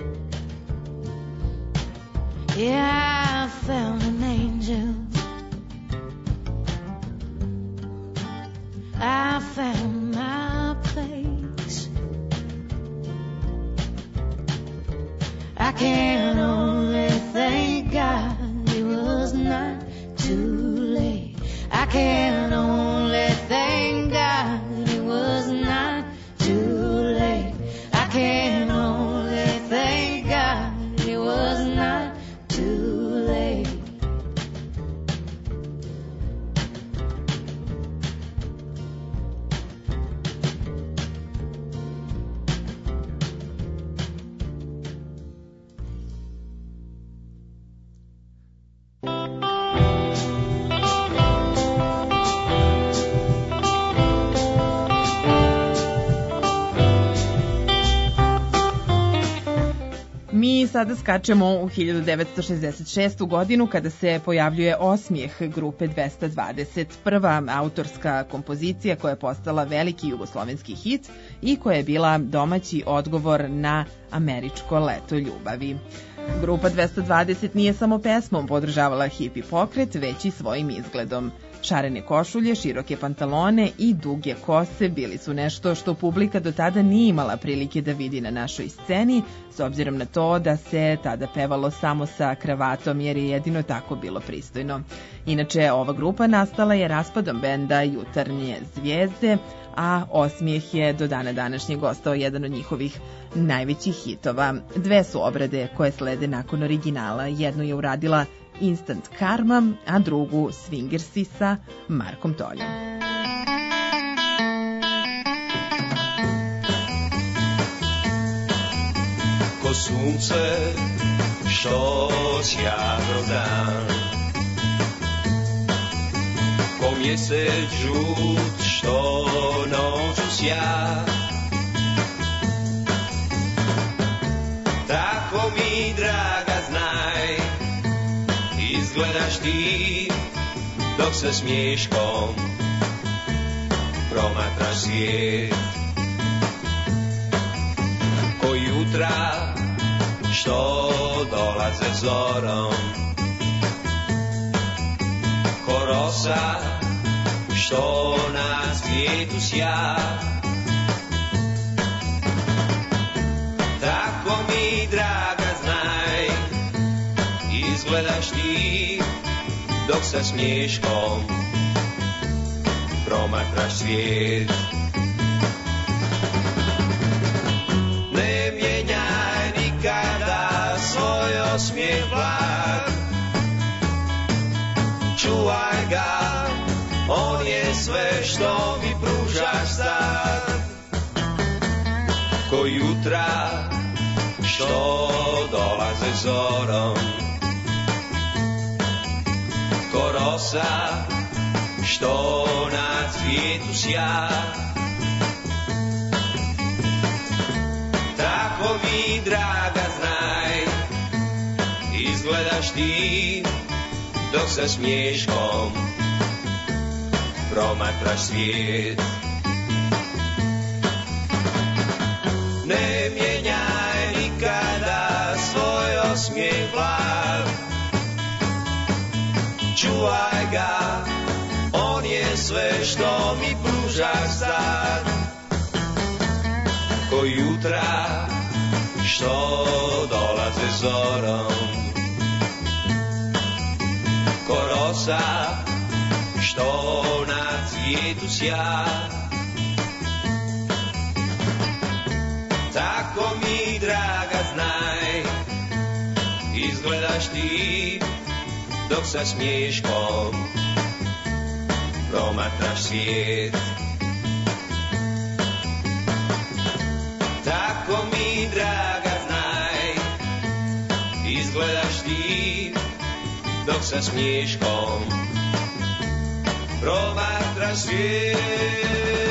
Yeah, I found an angel. I found my place. I can only thank God it was not too late. I can only thank God it was not too late. I can only thank God it was not too late. Mi sada skačemo u 1966. godinu kada se pojavljuje Osmijeh grupe 220, prva autorska kompozicija koja je postala veliki jugoslovenski hit i koja je bila domaći odgovor na američko leto ljubavi. Grupa 220 nije samo pesmom podržavala hipi pokret, već i svojim izgledom. Šarene košulje, široke pantalone i duge kose bili su nešto što publika do tada nije imala prilike da vidi na našoj sceni, s obzirom na to da se tada pevalo samo sa kravatom jer je jedino tako bilo pristojno. Inače, ova grupa nastala je raspadom benda Jutarnje zvijezde, a Osmijeh je do dana današnjeg ostao jedan od njihovih najvećih hitova. Dve su obrade koje slede nakon originala. Jednu je uradila Instant Karma, a drugu Swingersi sa Markom Toljom. Ko sunce što sja kroz dan, ko mjesec žut što noću sja, tako mi draga znaj, izgledaš ti dok se smiješkom promatraš svijet. Ko jutra što dolaze zorom, ko rosa što na svijetu sja, tako mi draga znaj, izgledaš ti dok sa smiješkom promatraš svijet. Ne mijenjaj nikada svoj osmijeh blag, čuvaj ga, on je sve što mi pružaš sad. Ko jutra što dolaze zorom, ko rosa što na cvijetu sja, tako mi draga znaj, izgledaš ti dok sa smiješkom promatraš svijet. Ne mijenjaj nikada svoj osmijeh blag, čuvaj ga, on je sve što mi pružaš sad. Ko jutra što dolaze zorom, ko rosa što na cvijetu sja, tako mi draga znaj, izgledaš ti dok sa smiješkom promatraš svijet. Tako mi draga znaj, izgledaš ti dok sa smiješkom promatraš svijet.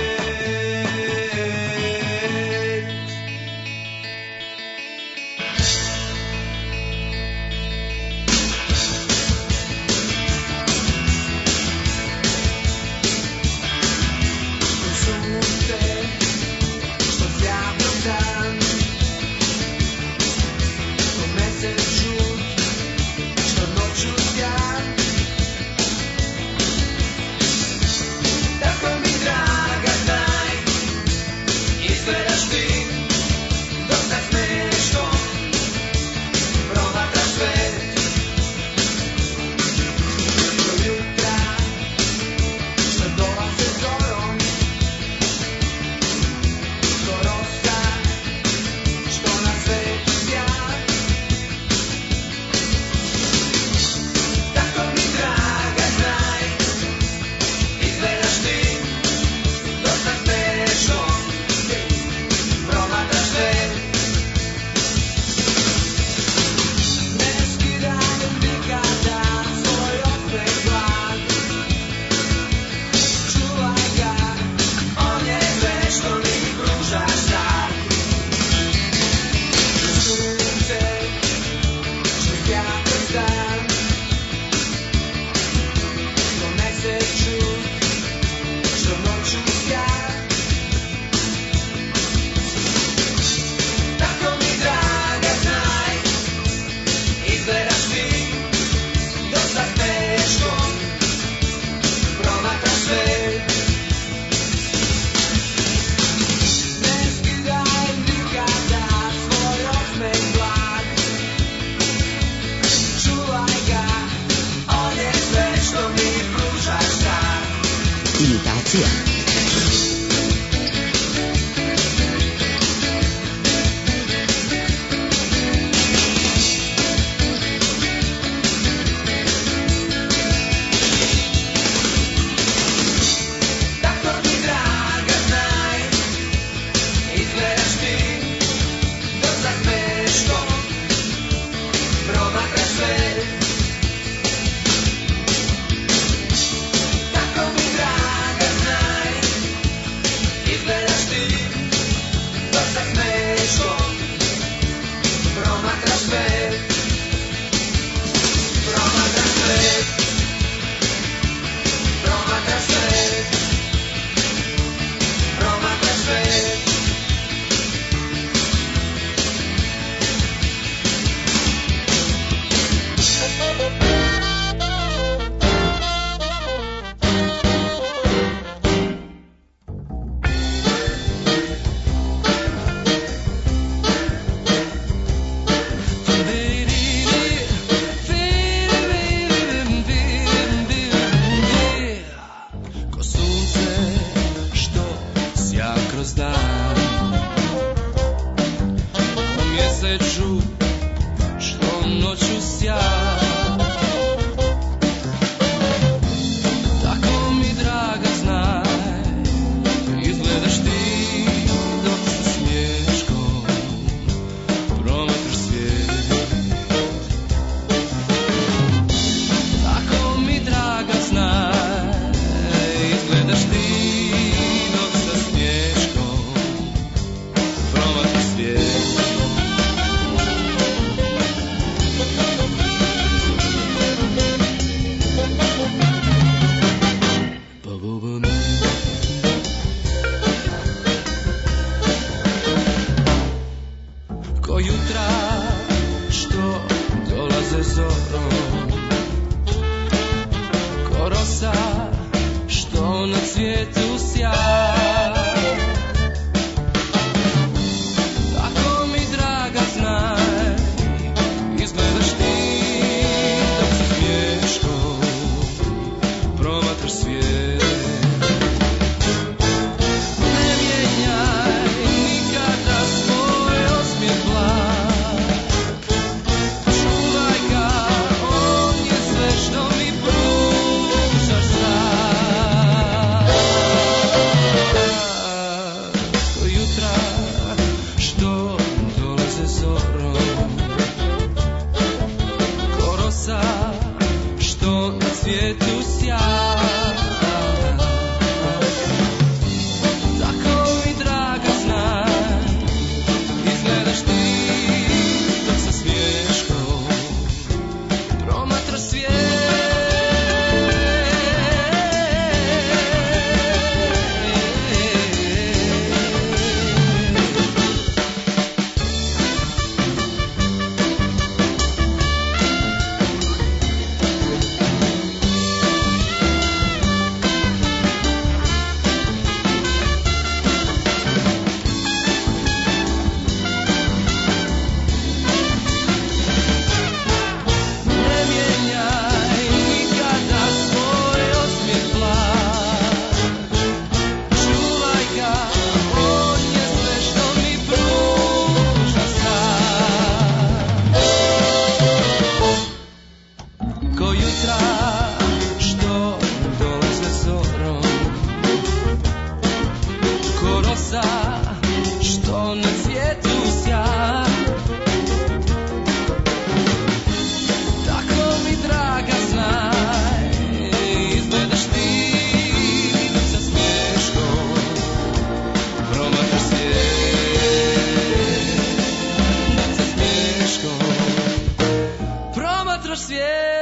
kroz dan. O mjeseču što noću sja, tako mi draga znaj, izgledaš ti dok sa smiješkom promatraš svijet. Tako mi draga znaj, izgledaš ti dok sa smiješkom promatraš svijet. Ko jutra što dolaze zorom, ko rosa što na cvijetu sja, tako mi draga znaj, izgledaš ti dok sa smiješkom promatraš svijet. Ne mijenjaj nikada svoj osmijeh blag, čuvaj ga, on je sve što mi pružaš sad. Ko jutra što dolaze zorom, ko rosa što na cvijetu sja, tako mi draga znaj, izgledaš ti dok sa smiješkom promatraš svijet. Ne mijenjaj nikada svoj osmijeh blag, čuvaj ga, on je sve što mi pruža sad. Ko jutra što dolaze zorom, ko rosa što na cvijetu sja, tako mi draga znaj, izgledaš ti dok sa smiješkom promatraš svijet. Dok sa smiješkom promatraš svijet.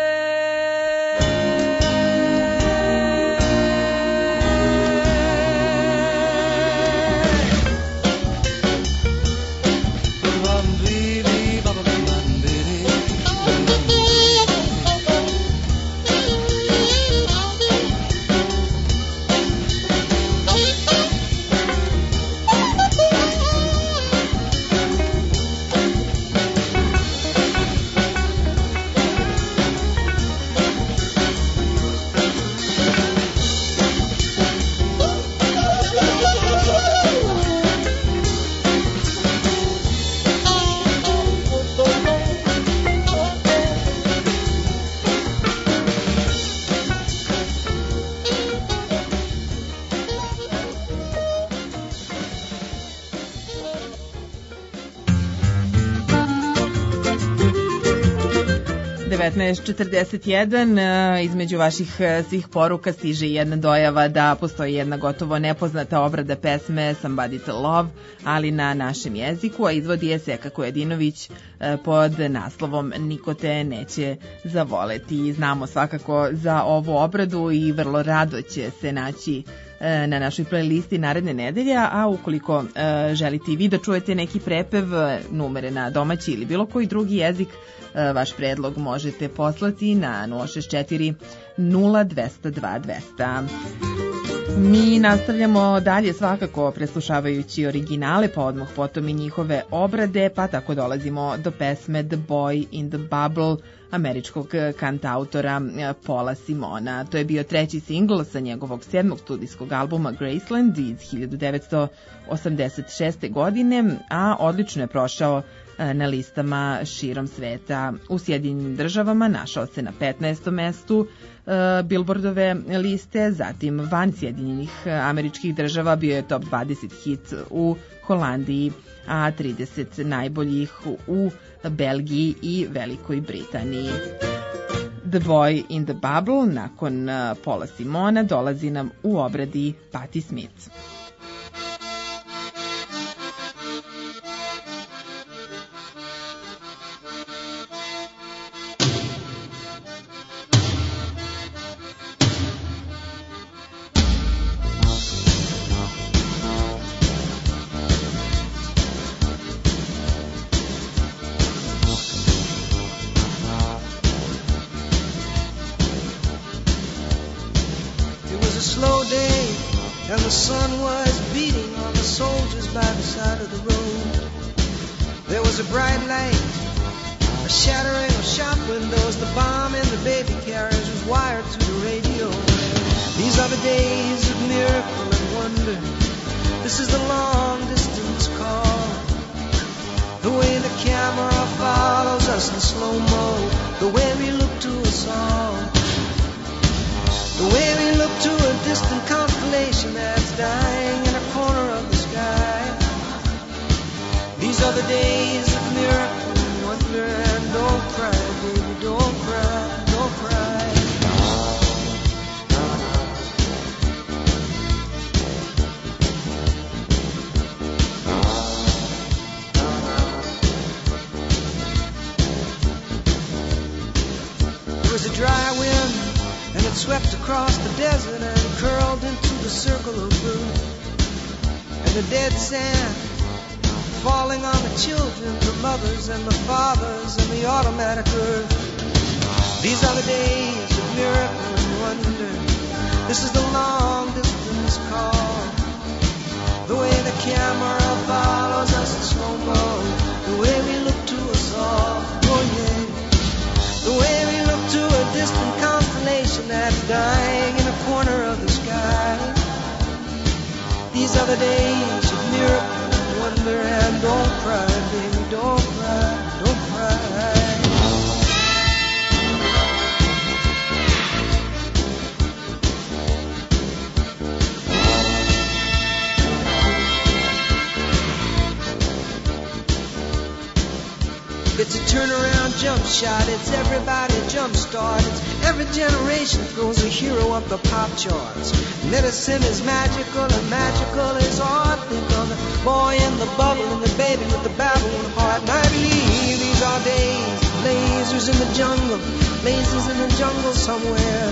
Bambini, bambini. Između vaših svih poruka stiže jedna dojava da postoji jedna gotovo nepoznata obrada pesme Somebody to Love, ali na našem jeziku, a izvodi je Seka Kojadinović pod naslovom Niko te neće zavoleti. Znamo svakako za ovu obradu i vrlo rado će se naći na našoj playlisti naredne nedelje, a ukoliko želite i vi da čujete neki prepev, numere na domaći ili bilo koji drugi jezik, vaš predlog možete poslati na 064 0202 200. Mi nastavljamo dalje svakako preslušavajući originale, pa odmah potom i njihove obrade, pa tako dolazimo do pesme The Boy in the Bubble američkog kantautora Paula Simona. To je bio treći singl sa njegovog 7. studijskog albuma Graceland iz 1986. godine, a odlično je prošao na listama širom sveta. U Sjedinjenim državama našao se na 15. mestu Billboardove liste, zatim van Sjedinjenih američkih država bio je top 20 hit u Holandiji, a 30 najboljih u Belgiji i Velikoj Britaniji. The Boy in the Bubble nakon Paula Simona dolazi nam u obradi Patti Smith. The sun was beating on the soldiers by the side of the road. There was a bright light, a shattering of shop windows. The bomb in the baby carriage was wired to the radio. These are the days of miracle and wonder. This is the long distance call. The way the camera follows us in slow-mo. The way we look to us all. The way we look to a distant constellation that's dying in a corner of the sky. These are the days of miracle and wonder. And don't cry, baby, don't cry, don't cry. There was a dry wind, and it swept across the desert and curled into the circle of blue. And the dead sand falling on the children, the mothers and the fathers and the automatic earth. These are the days of miracle and wonder. This is the long distance call. The way the camera follows us in slow-mo. The way we look to us all. Oh yeah. The way we look to a distant constellation that's dying in a corner of the sky. These are the days of miracle and wonder. And don't cry, baby, don't cry, don't cry. It's a turnaround jump shot, it's everybody jump start, it's every generation throws a hero up the pop charts. Medicine is magical and magical is art. Think of the boy in the bubble and the baby with the babbling heart. And I believe these are days, lasers in the jungle, lasers in the jungle somewhere.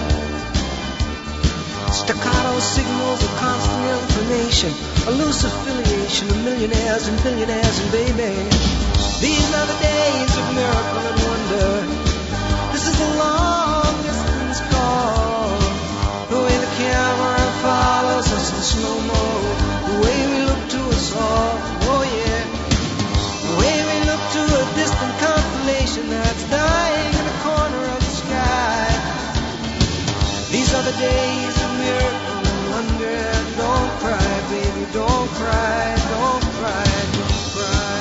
Staccato signals of constant information, a loose affiliation of millionaires and billionaires and baby. These are the days of miracle and wonder. This is the long distance call. The way the camera follows us in slow-mo. The way we look to us all. Oh yeah. The way we look to a distant constellation that's dying in the corner of the sky. These are the days of miracle and wonder. And don't cry, baby, don't cry, don't cry, don't cry.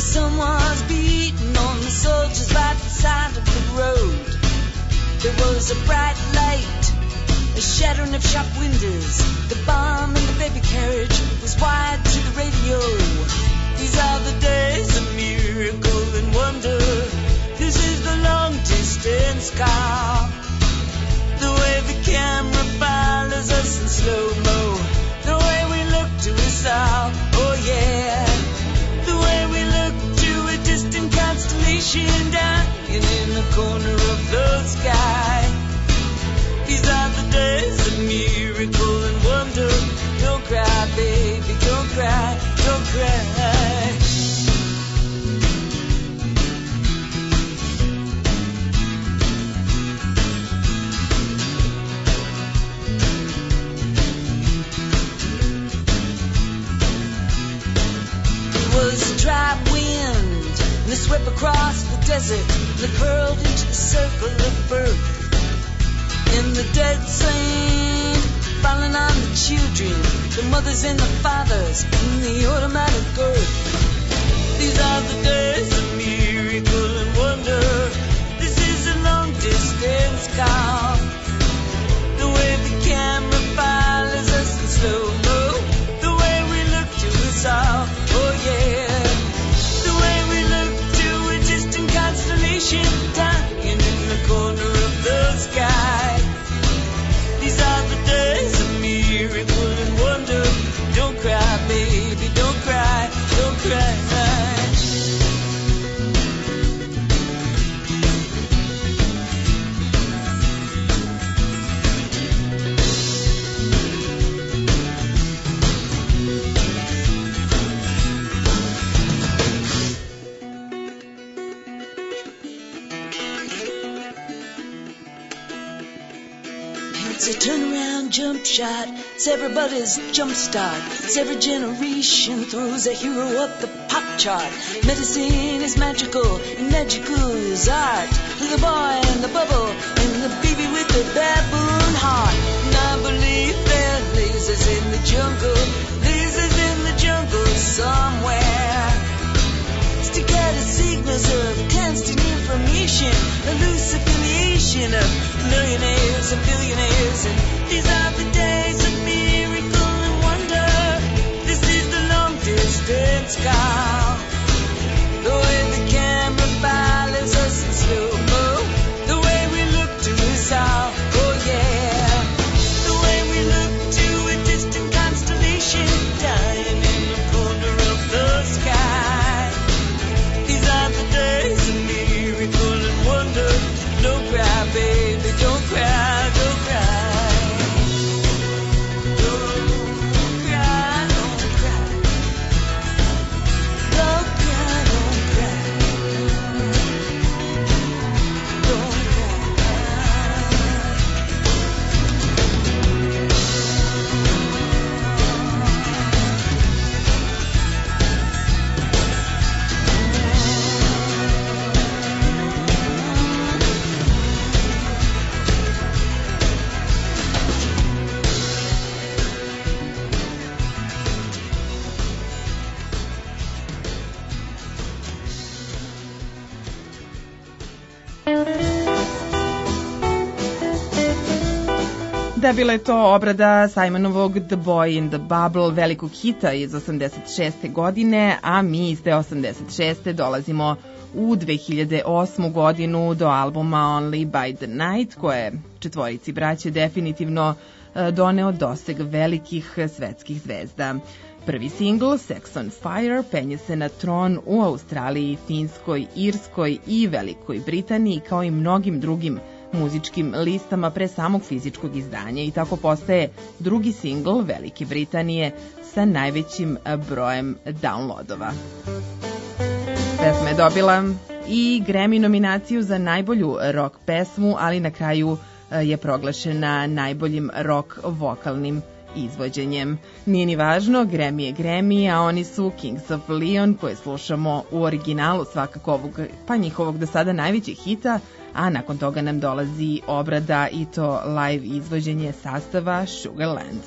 sun was beating on the soldiers by the side of the road. There was a bright light, a shattering of shop windows. The bomb in the baby carriage was wired to the radio. These are the days of miracle and wonder. This is the long distance call. The way the camera follows us in slow-mo. The way we look to us all, oh yeah. The way we look to a distant constellation dying in the corner of the sky. These are the days of miracle and wonder. Don't cry, baby, don't cry, don't cry. It was a dry wind, and it swept across the desert, and it curled into the circle of birth. In the dead sand, falling on the children, the mothers and the fathers, in the automatic girth. These are the days of miracle and wonder. This is a long distance call. The way the camera follows us in slow-mo. The way we look to us all, oh yeah. The way we look to a distant constellation dying in the corner of the sky. These are the days of miracle and wonder. Don't cry, baby, don't cry, don't cry. It's a turnaround jump shot. It's everybody's jump start. It's every generation throws a hero up the pop chart. Medicine is magical, and magical is art. The boy and the bubble, and the baby with the baboon heart. And I believe there are lasers in the jungle, lasers in the jungle somewhere. Staccato signals of constant information, a loose affiliation of millionaires and billionaires, and these are the days of miracle and wonder. This is the long distance call. The way the camera follows us in slow-mo. The way we look to us all, oh yeah. The way we look to a distant constellation dying in the corner of the sky. These are the days of miracle and wonder. Don't cry, baby, don't cry, don't cry. Don't cry, don't cry. Don't cry, don't cry. Don't Da, bila je to obrada Simonovog The Boy in the Bubble, velikog hita iz 86. godine, a mi iz te 86. dolazimo u 2008. godinu do albuma Only by the Night, koje je četvorici braće definitivno doneo doseg velikih svetskih zvezda. Prvi singl, Sex on Fire, penje se na tron u Australiji, Finskoj, Irskoj i Velikoj Britaniji, kao i mnogim drugim muzičkim listama pre samog fizičkog izdanja i tako postaje drugi singl Velike Britanije sa najvećim brojem downloadova. Pesma je dobila i Grammy nominaciju za najbolju rock pesmu, ali na kraju je proglašena najboljim rock vokalnim izvođenjem. Nije ni važno, Grammy je Grammy, a oni su Kings of Leon, koje slušamo u originalu svakako ovog, pa njihovog do sada najvećeg hita, a nakon toga nam dolazi obrada i to live izvođenje sastava Sugarland.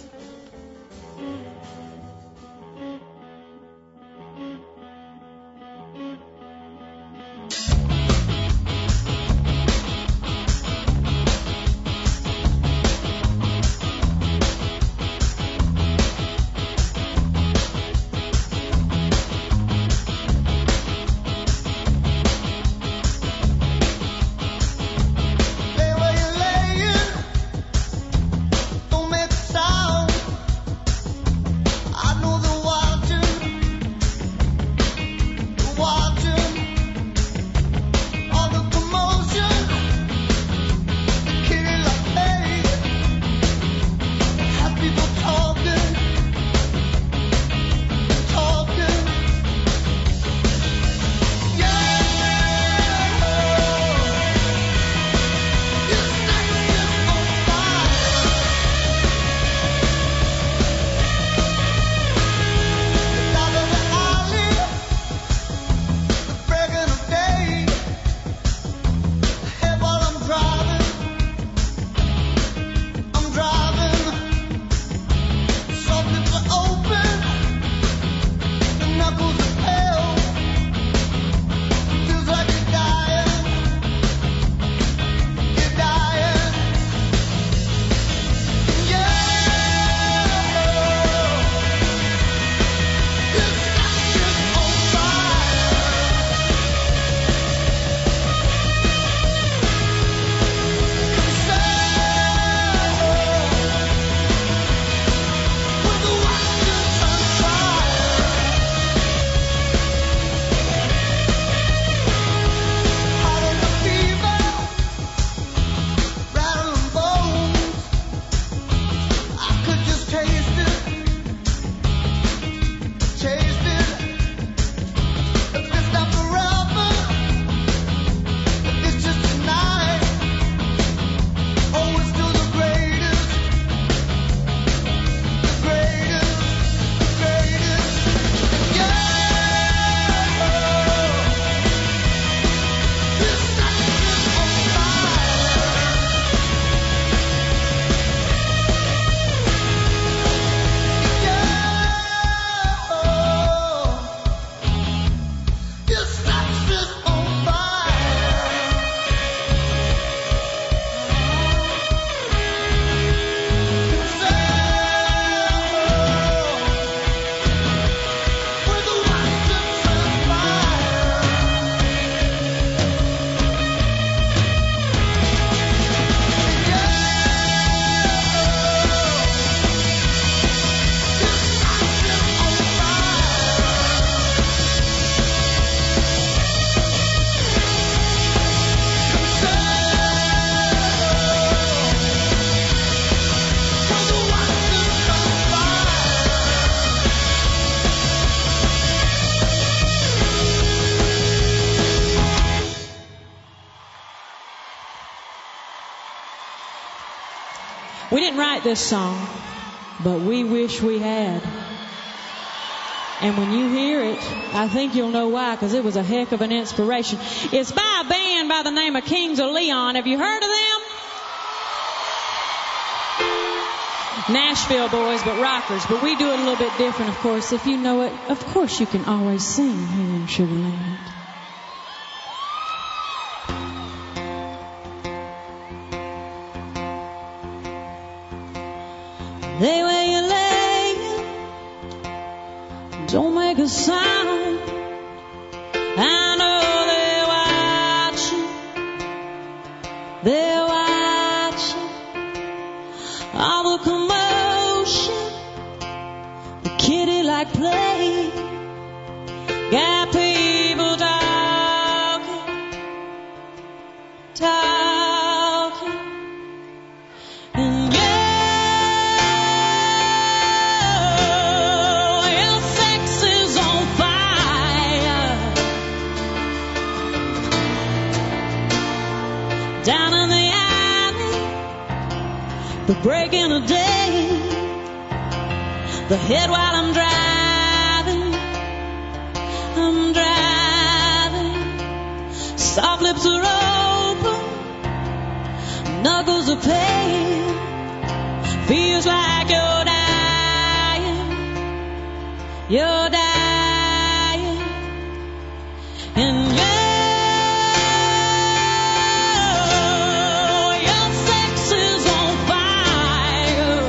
didn't write this song, but we wish we had. And when you hear it, I think you'll know why, because it was a heck of an inspiration. It's by a band by the name of Kings of Leon. Have you heard of them? Nashville boys, but rockers. But we do it a little bit different, of course. If you know it, of course you can always sing here in Sugar Land. Lay where you lay, don't make a sound. I know they're watching, they're watching. All the commotion, the kitty-like play, got people talking, and your sex is on fire. Down in the alley, the breaking of day, the head while I'm driving, soft lips are open, knuckles are pale, feels like you're dying, and your sex is on fire.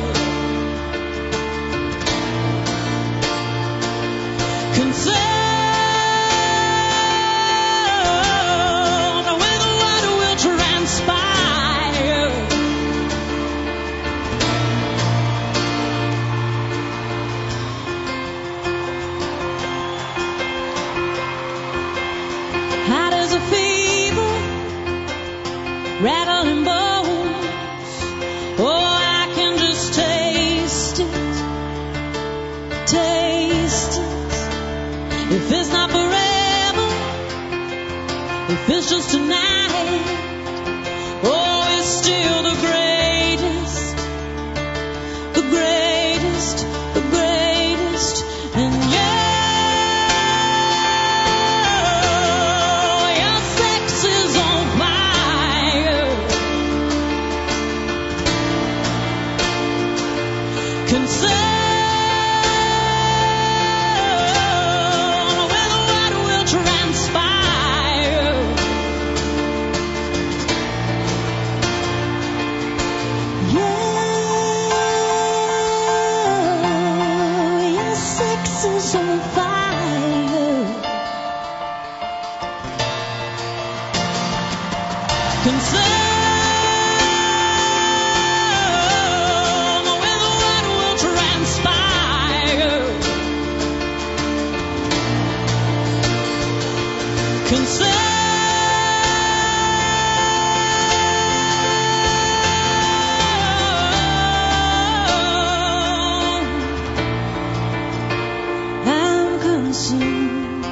Concerned with what will transpire. Hot as a fever, rattling bones. Oh, I can just taste it. If it's not forever, if it's just tonight, oh, it's still the greatest, the greatest, the greatest. And your sex is on fire. Concern with what will transpire. Your sex is on fire. Concern with what will transpire. I'm consumed.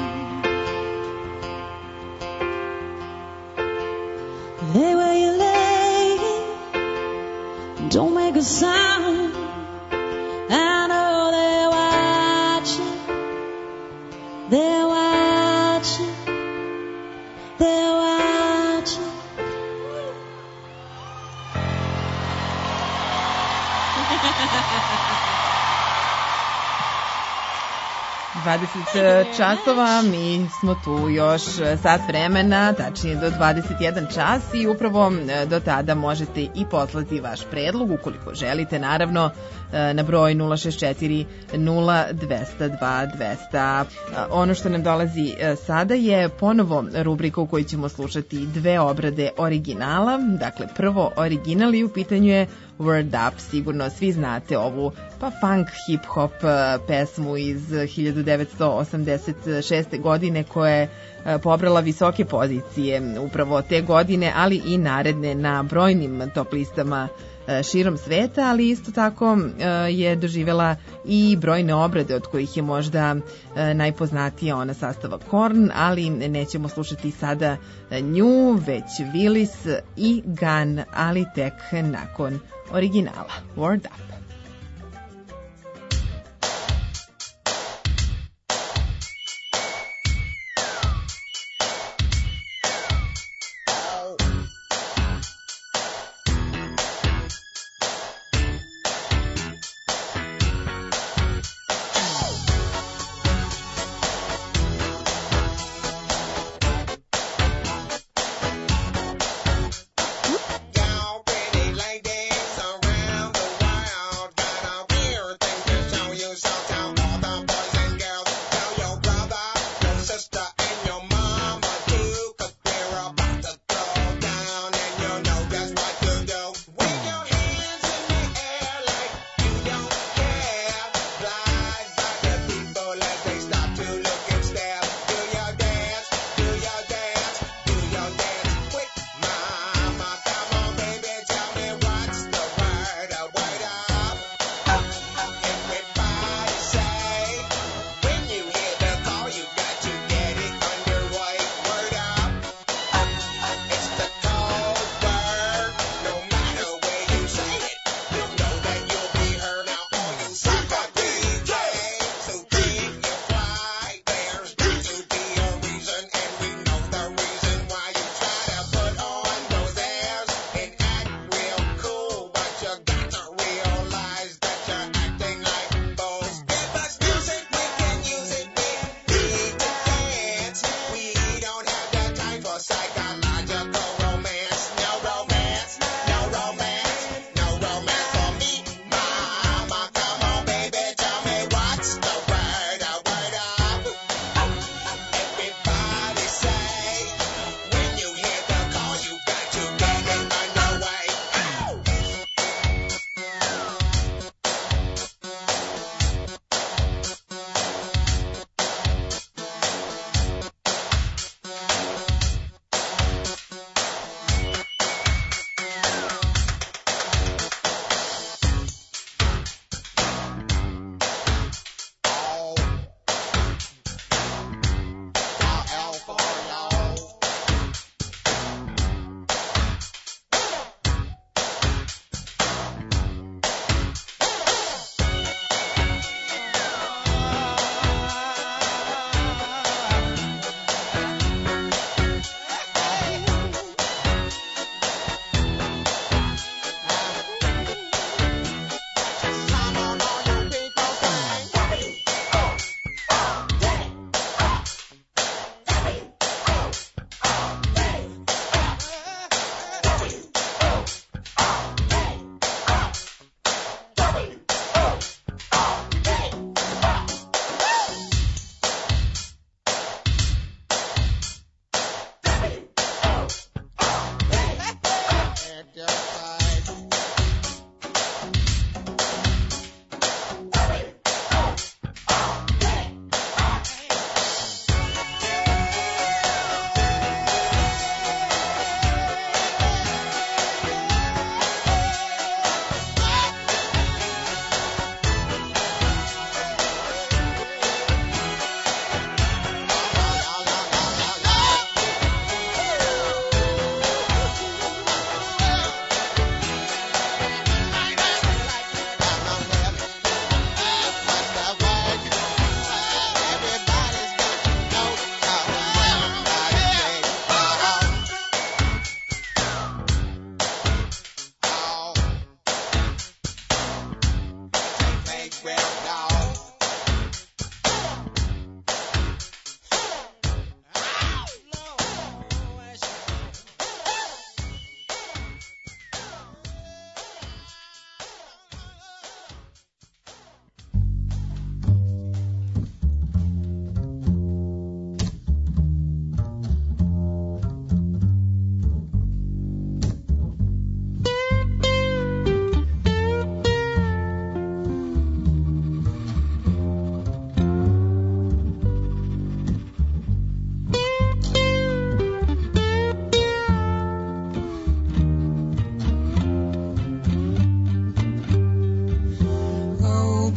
Lay where you lay, don't make a sound. I know they're watching, they're watching, they're watching. 20 časova, mi smo tu još sat vremena, tačnije do 21 čas i upravo do tada možete i poslati vaš predlog, ukoliko želite, naravno, na broj 064 0202 200. Ono što nam dolazi sada je ponovo rubrika u kojoj ćemo slušati dve obrade originala. Dakle, prvo original i u pitanju je Word Up. Sigurno svi znate ovu funk hip-hop pesmu iz 1986. godine koja je pobrala visoke pozicije upravo te godine, ali i naredne na brojnim top listama širom sveta, ali isto tako je doživjela i brojne obrade, od kojih je možda najpoznatija ona sastava Korn, ali nećemo slušati sada nju, već Willis i Gunn, ali tek nakon originala. Word Up. Y'all pretty ladies around the world.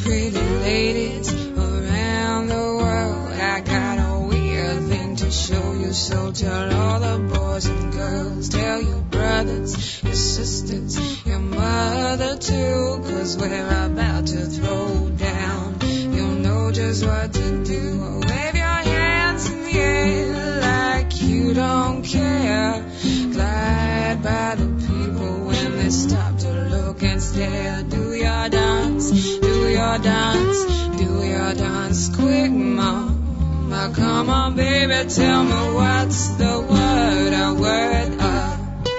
pretty ladies around the world. I got a weird thing to show you, so tell all the boys and girls. Tell your brothers, your sisters, your mother too, 'cause we're about to throw down. You'll know just what to do. Wave your hands in the air like you don't care. Glide by the people when they stop to look and stare. Do your dance, do your dance, do your dance quick, mama. Come on, baby, tell me what's the word, a word up.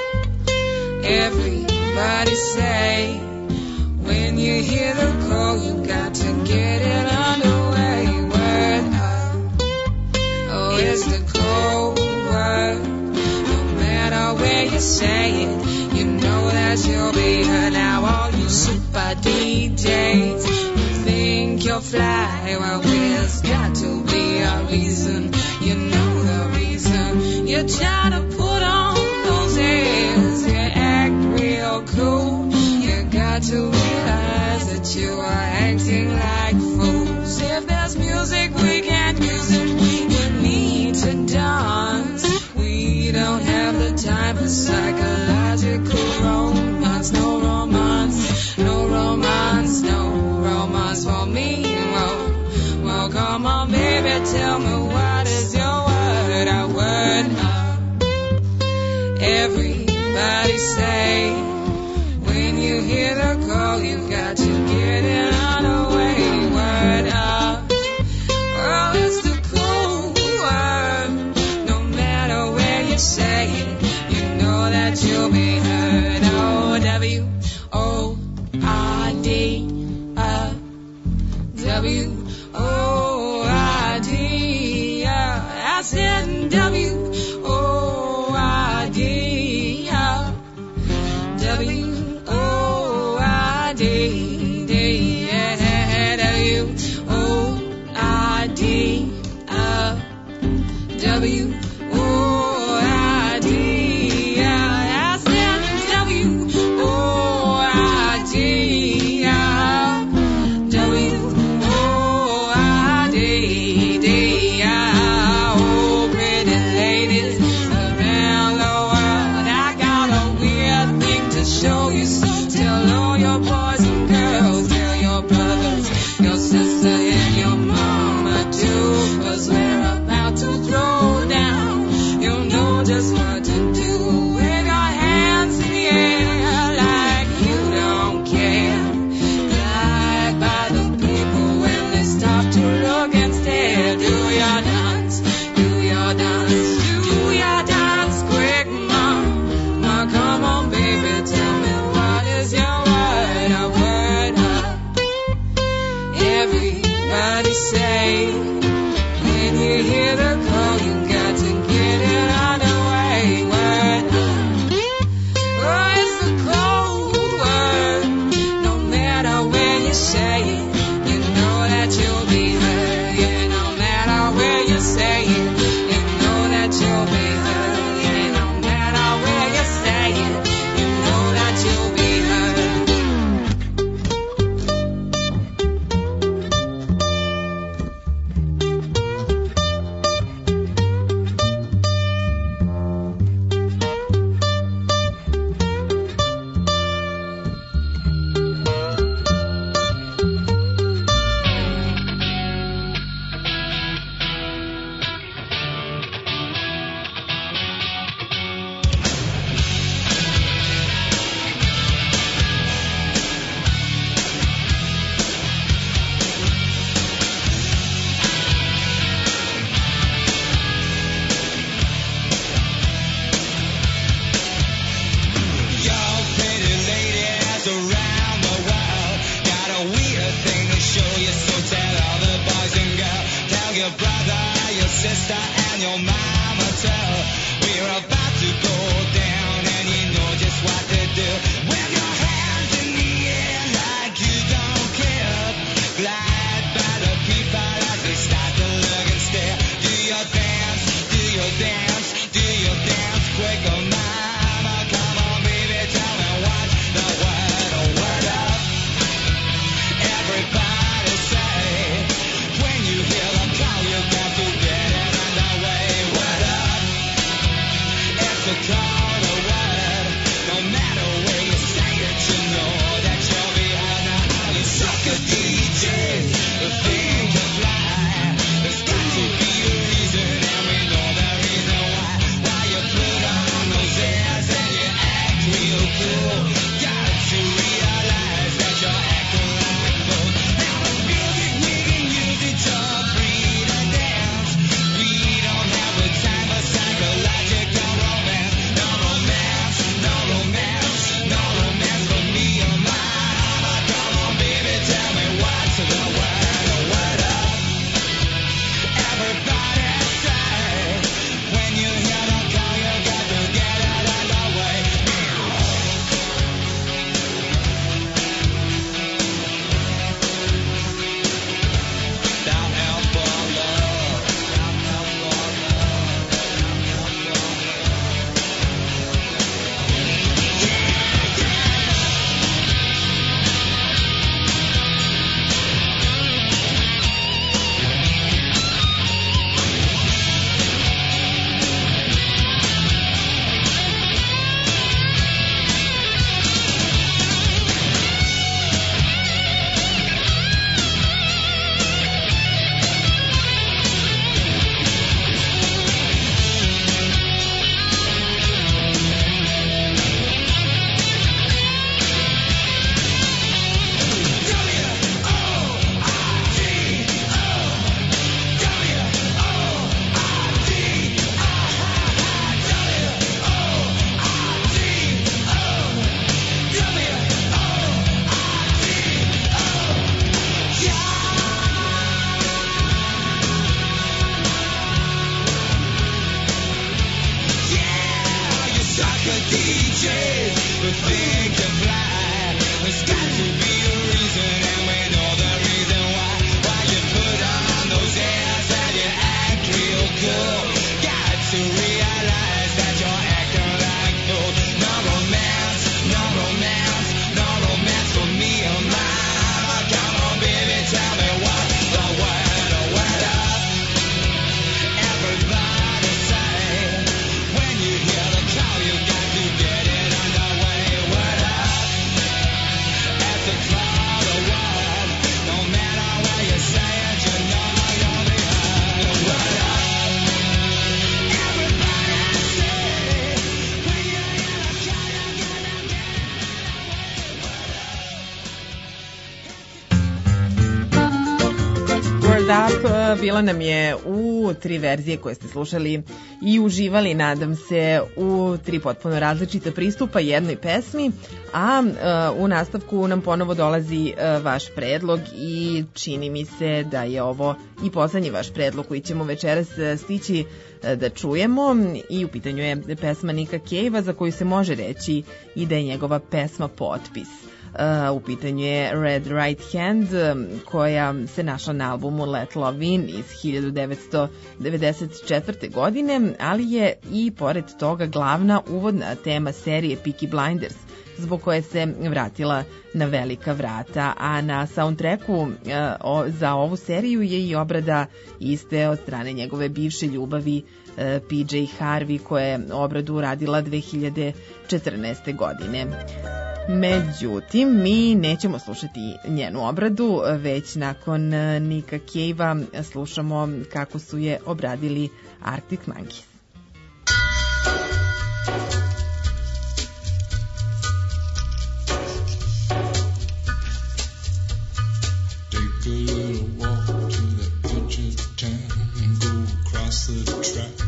Everybody say, when you hear the call, you got to get it underway. Word up, oh, it's the cold word. No matter where you say it, you know that you'll be heard. Now all you super DJs who think you'll fly, well, there's got to be a reason. You know the reason. You're trying to put on those airs, you act real cool. You got to realize that you are acting like fools. If there's music, we can't use it. You need to dance. We don't have the time for psychological romance. No romance, no romance, no romance for me. Well, come on, baby, tell me what is your word, a word up. Everybody say, when you hear the call, you got to get it underway. Word up, oh, it's the cool word. No matter where you say it, you know that you'll be heard. Oh, W-O-R-D, W-O-R-D, I said W-O-R-D, W-O-R-D, yeah, W-O-R-D, W-O-R-D, yeah, I said W-O-R-D, W-O-R-D, oh, pretty ladies around the world. I got a weird thing to show you, so tell all your boys and girls, tell your brothers, your sister and your mama too, 'cause we're about to throw down. You'll know just what to do. Wave your hands in the air like you don't care. Glide by the people when they stop to look and stare. Do your dance, do your dance, do your dance quick, mama. Come on, baby, tell me what is your word, a word up. Everybody say, when you hear the call, you got to get it underway. Word up, oh, it's the cold word. No matter where you say it, you know that you'll be heard. Yeah, no matter where you say it, you know that you'll be heard. Yeah, no matter where you say it, you know that you'll be heard. Everybody Up bila nam je u 3 verzije koje ste slušali i uživali, nadam se, u 3 potpuno različita pristupa jednoj pesmi, a u nastavku nam ponovo dolazi vaš predlog i čini mi se da je ovo i poslednji vaš predlog koji ćemo večeras stići da čujemo, i u pitanju je pesma Nika Cave-a za koju se može reći i da je njegova pesma potpis. U pitanju je Red Right Hand, koja se našla na albumu Let Love In iz 1994. godine, ali je i pored toga glavna uvodna tema serije Peaky Blinders, zbog koje se vratila na velika vrata, a na soundtracku za ovu seriju je i obrada iste od strane njegove bivše ljubavi PJ Harvey, koja je obradu radila 2014. godine. Međutim, mi nećemo slušati njenu obradu, već nakon Nika Cave-a slušamo kako su je obradili Arctic Monkeys. Take a little walk to the edge of town and go across the track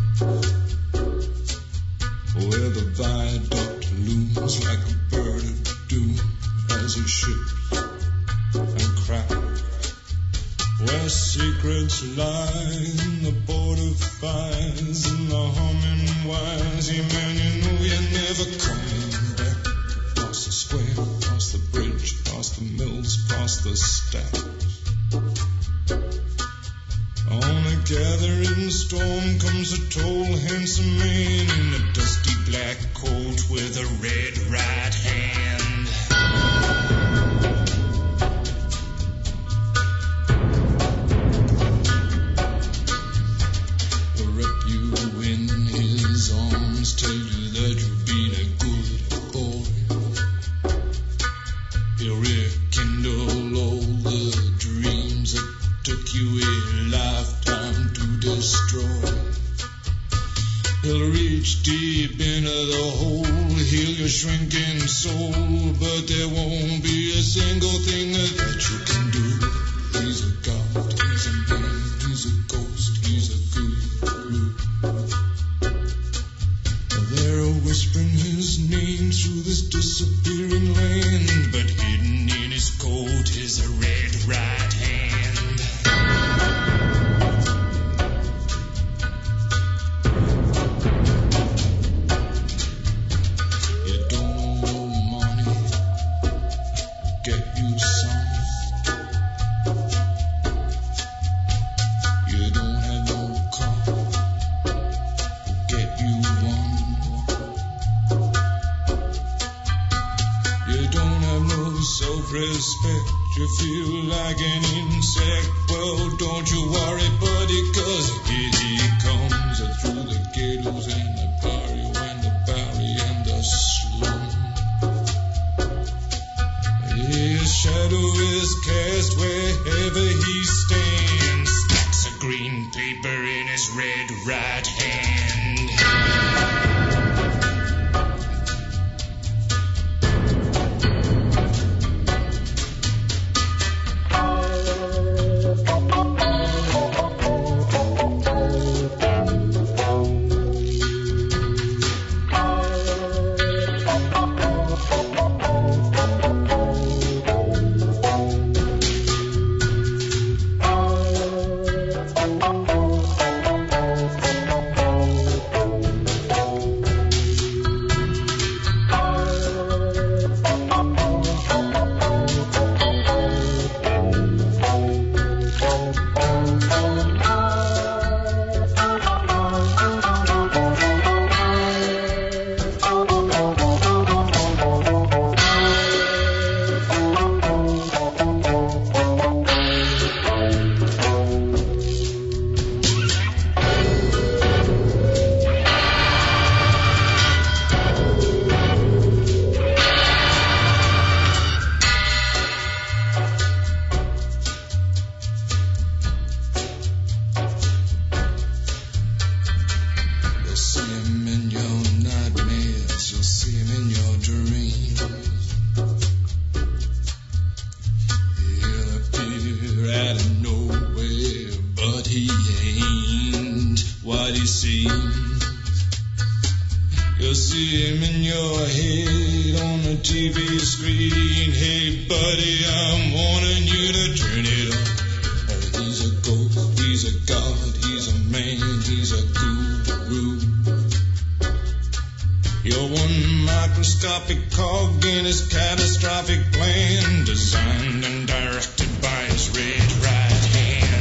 where the viaduct looms like a bird of doom as it ships and cracks, where secrets lie in the border fires and the humming wires. Yeah, man, you know you're never coming back. Across the square, across the bridge, across the mills, across the stacks. On a gathering storm comes a tall, handsome man in a dusty black coat with a red right hand. He'll wrap you in his arms, tell you that you've been a good boy. He'll rekindle all the dreams that took you a lifetime to destroy. He'll reach deep into the hole, heal your shrinking soul, but there won't be a single thing that you can do. He's a god, he's a man, he's a ghost, he's a guru. They're whispering his name through this disappearing land, but hidden in his coat is a red right hand. You don't know money, get you some. You don't have no car, get you one. You don't have no self-respect, you feel like an insect. Well, don't you worry, buddy, 'cause here he comes through the ghettos and the barrio and the valley and the slum. His shadow is cast wherever he stands, stacks of green paper in his red right hand. he seems. You'll see him in your head on the TV screen. Hey buddy, I'm warning you to turn it off. He's a ghost, he's a god, he's a man, he's a guru. You're one microscopic cog in his catastrophic plan, designed and directed by his red right hand.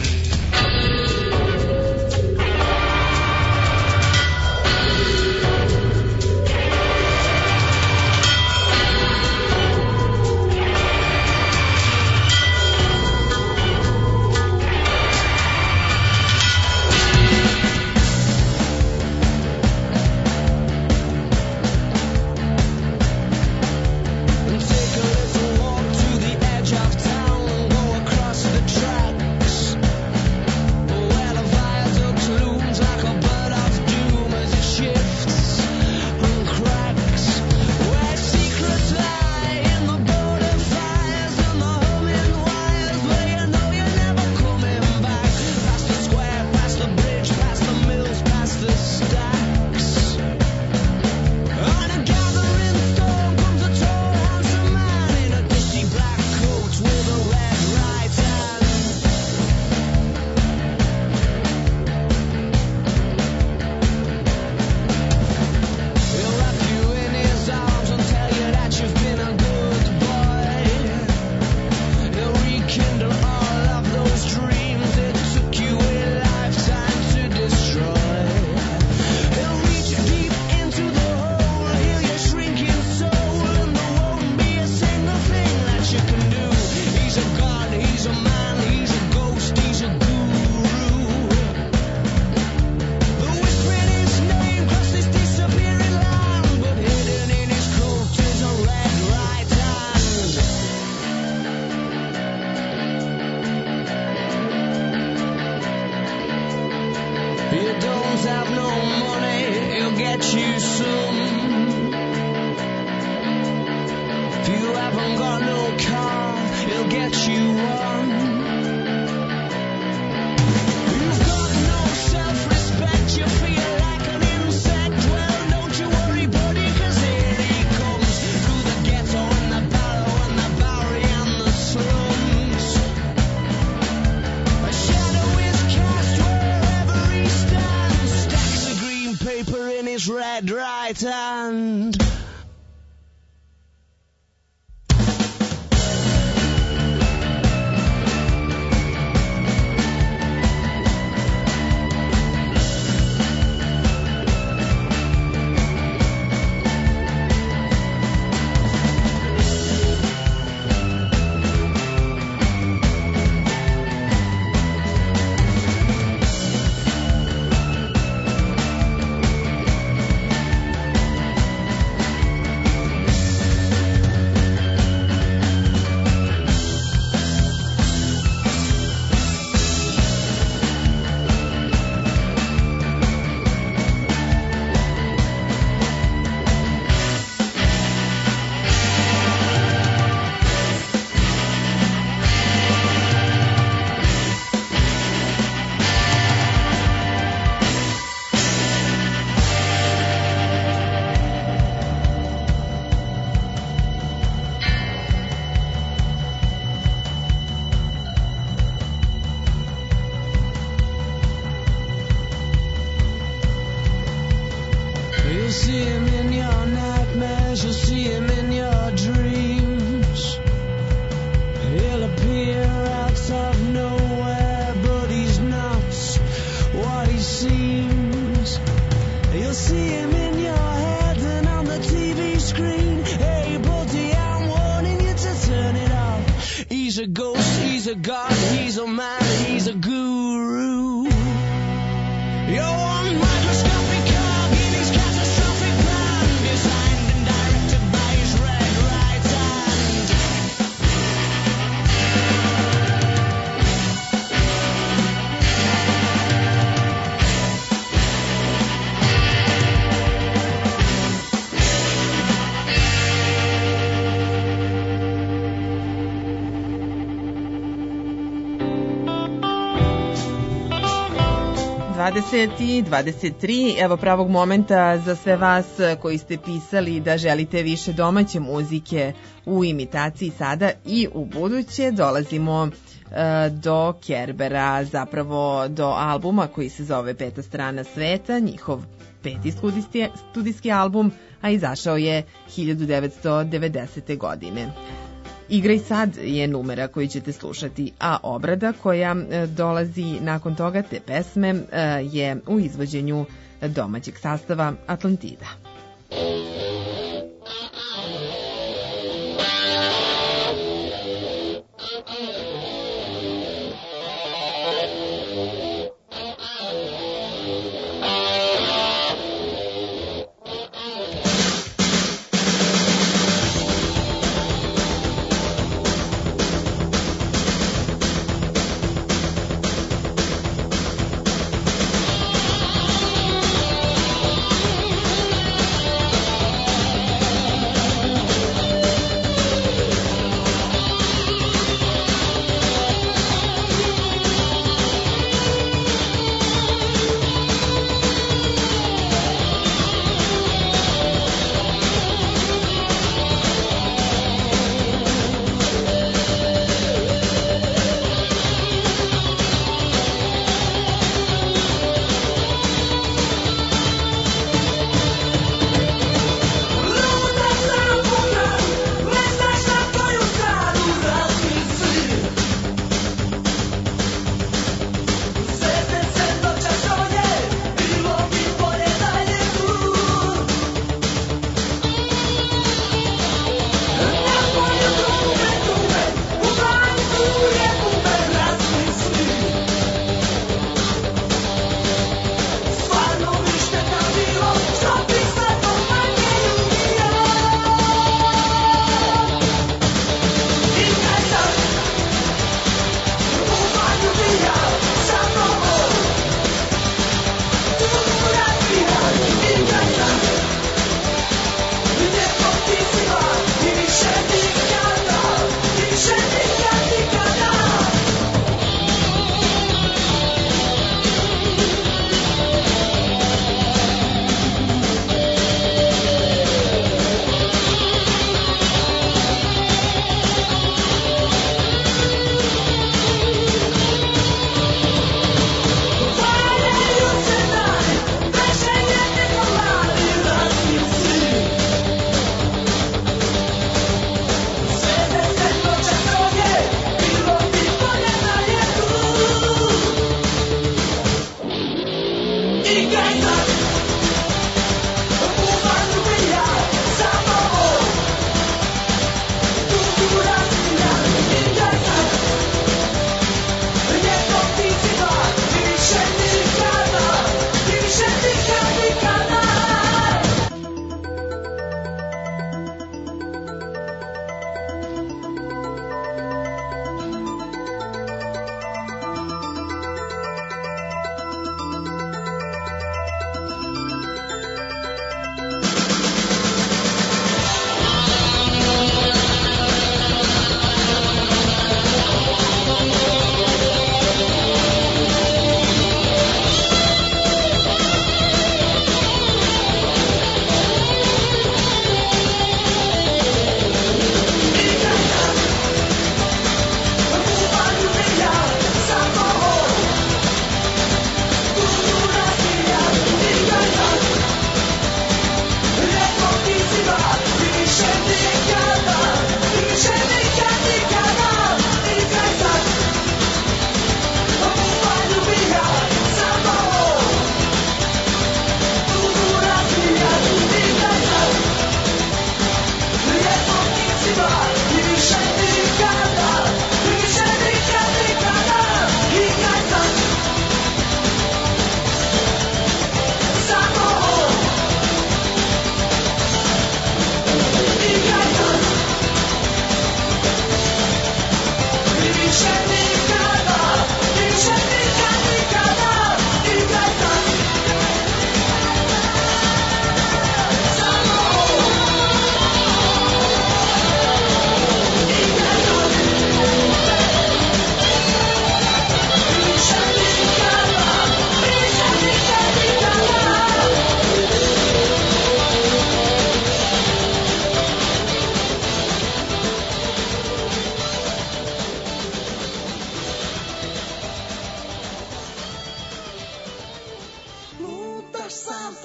20:23, evo pravog momenta za sve vas koji ste pisali da želite više domaće muzike u imitaciji sada i u buduće. Dolazimo do Kerbera, zapravo do albuma koji se zove Peta strana sveta, njihov 5. studijski album, a izašao je 1990. godine. Igraj sad je numera koju ćete slušati, a obrada koja dolazi nakon toga te pesme je u izvođenju domaćeg sastava Atlantida.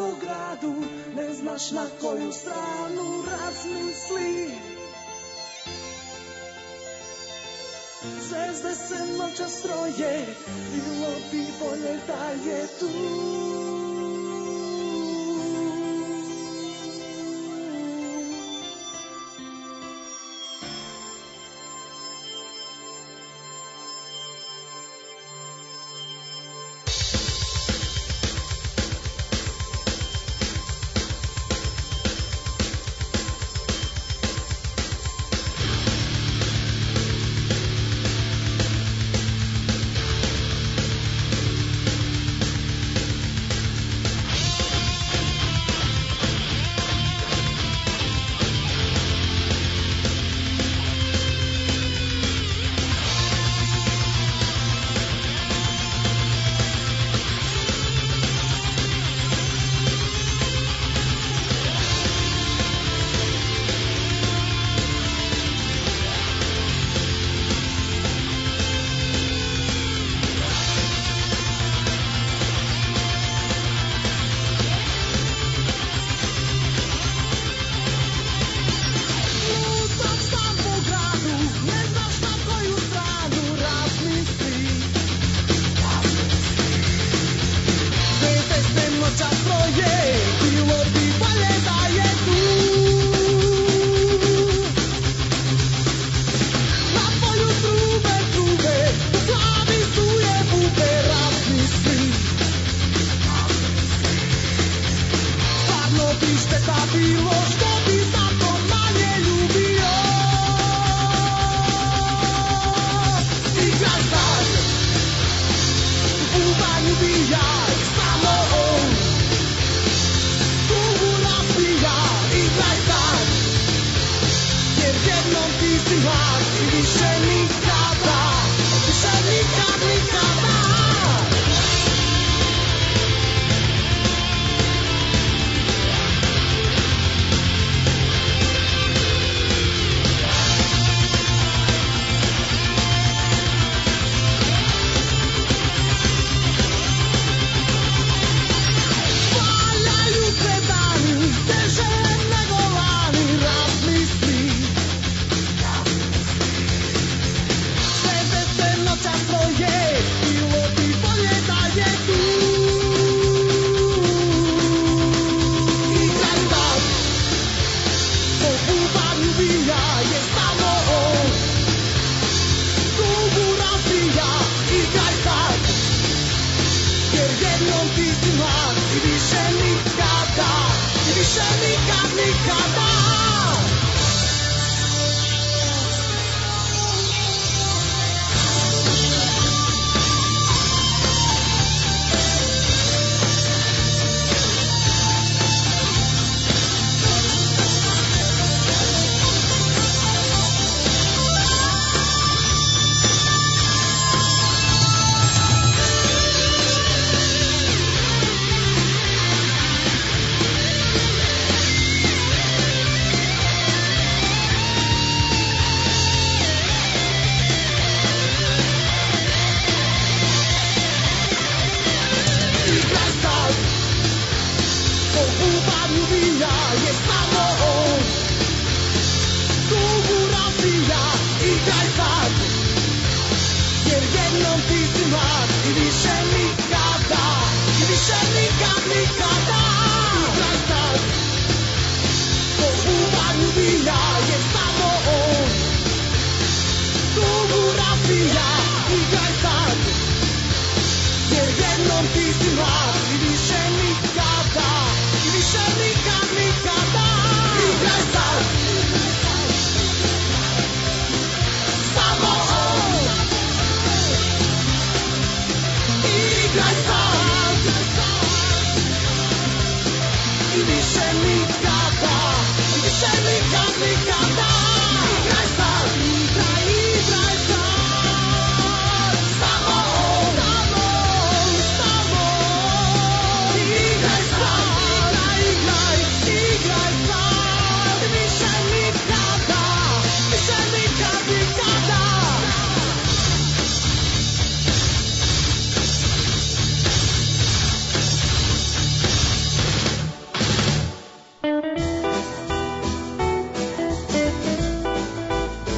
po gradu, ne znaš na koju stranu razmisli. Zvezde se noćas stroje, bilo bi bolje da je tu.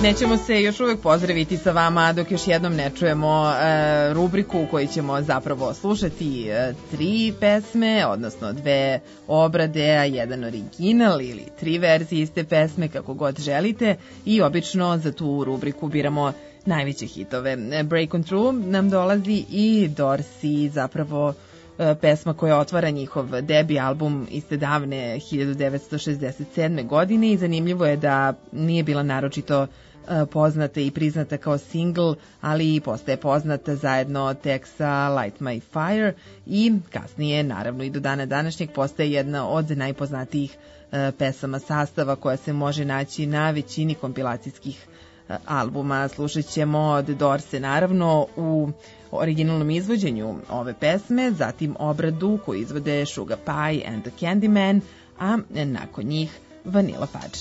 Nećemo se još uvek pozdraviti sa vama dok još jednom ne čujemo rubriku u kojoj ćemo zapravo slušati 3 pesme, odnosno 2 obrade, a 1 original ili 3 verzije iste pesme, kako god želite, i obično za tu rubriku biramo najveće hitove. Break on Through nam dolazi i Dorsey, zapravo pesma koja otvara njihov debi album iz te davne 1967. godine i zanimljivo je da nije bila naročito poznata i priznata kao single, ali postaje poznata zajedno tek sa Light My Fire i kasnije, naravno i do dana današnjeg, postaje jedna od najpoznatijih pesama sastava koja se može naći na većini kompilacijskih albuma. Slušat ćemo od Dorse naravno u originalnom izvođenju ove pesme, zatim obradu koju izvode Sugar Pie and the Candyman, a nakon njih Vanilla Fudge.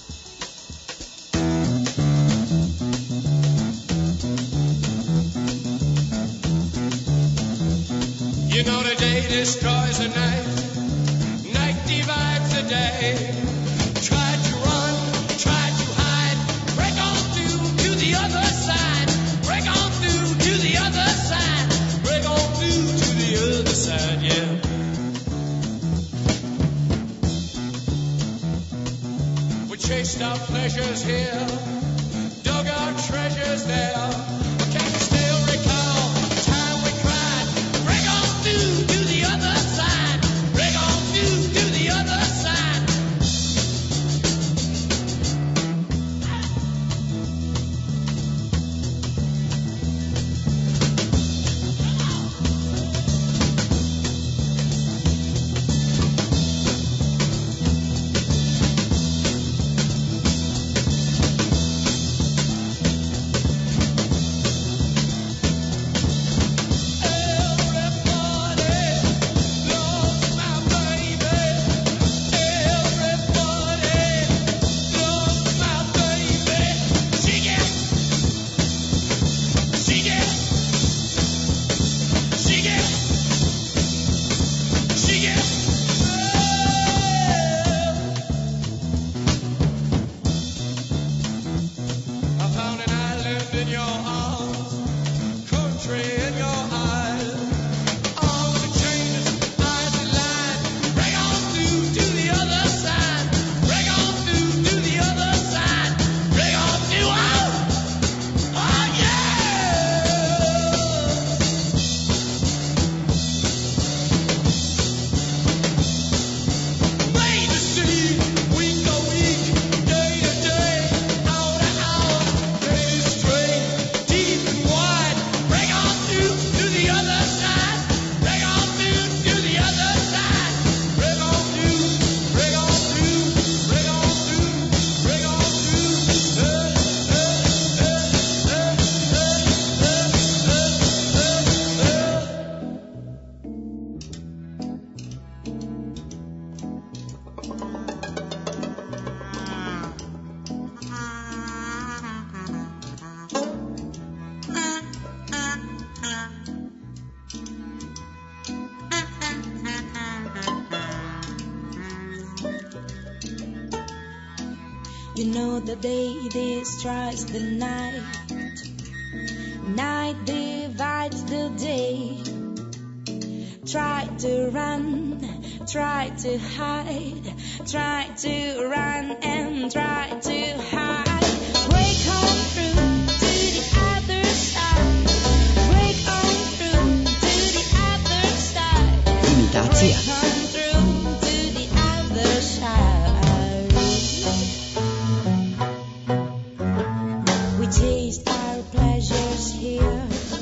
You know the day destroys the night, night divides the day. Try to run, try to hide, break on through to the other side, break on through to the other side, break on through to the other side, yeah. We chased our pleasures here, dug our treasures there, but can you still recall the time we cried? Break on through to the other side, break on through to the other side. You know the day destroys the night, night divides the day. Try to run, try to hide, try to run and try to hide. Break on through to the other side, break on through to the other side, Imitacija. break on through to the other side. We chased our pleasures here,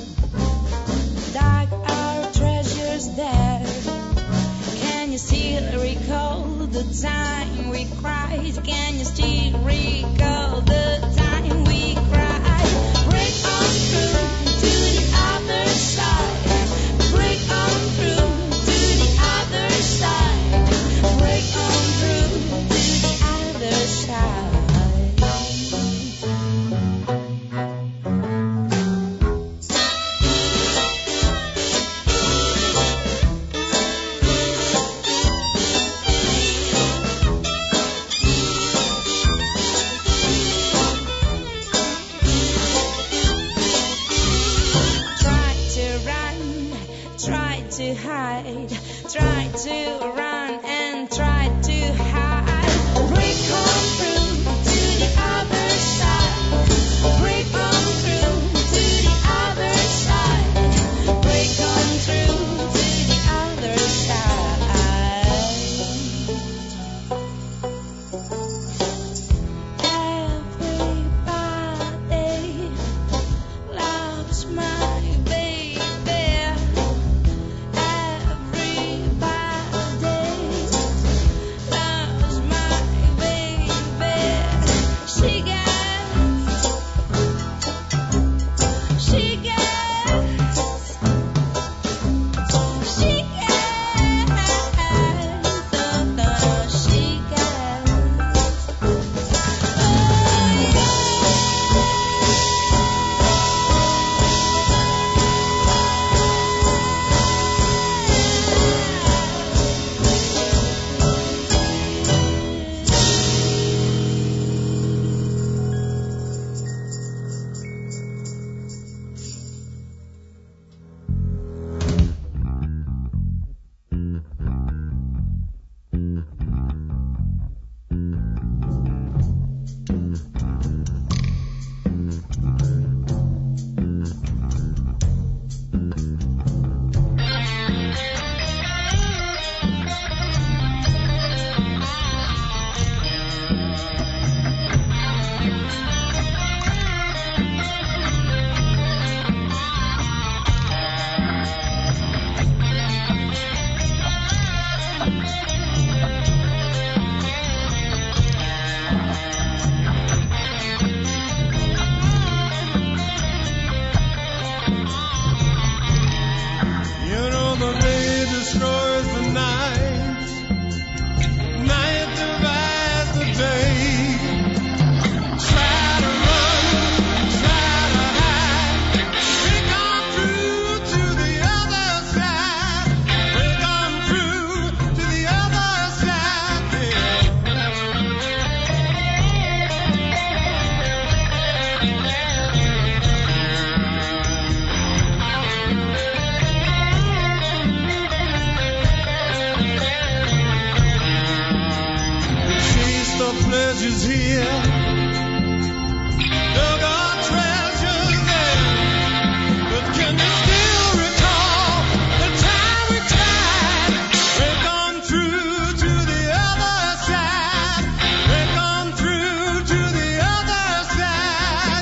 dug our treasures there. Can you still recall the time we cried? Can you still recall the time we cried? Break on through to the other side, break on through to the other side, break on through to the other side. tried to hide, tried to run and tried to hide. Break on through to the other side. Break on through to the other side. Break on through to the other side. Everybody loves my baby. Everybody loves my baby. She gets pleasures here. Dug our treasures there. But can you still recall the time we tried? We've gone through to the other side. We've gone through to the other side.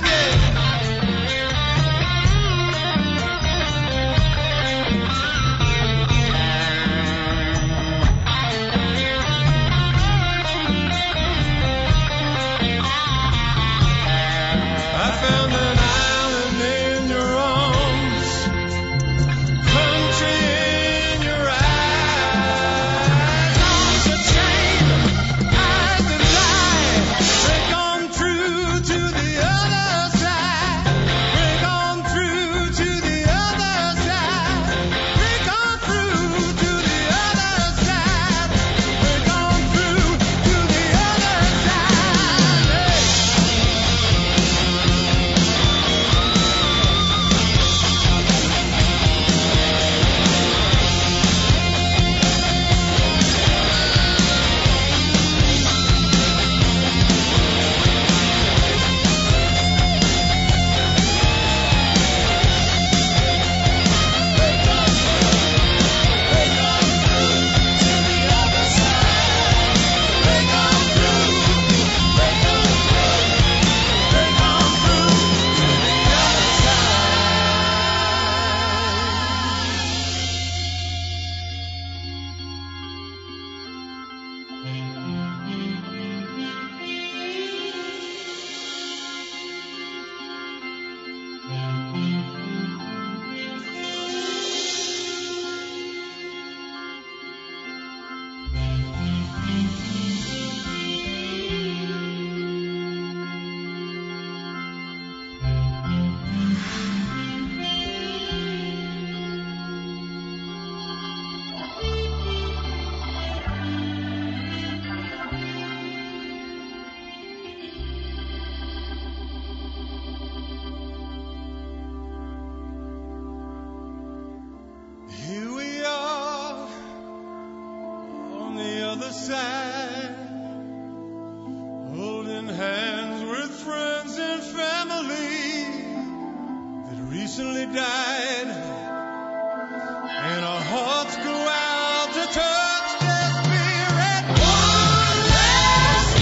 side, holding hands with friends and family that recently died, and our hearts go out to touch their spirit one last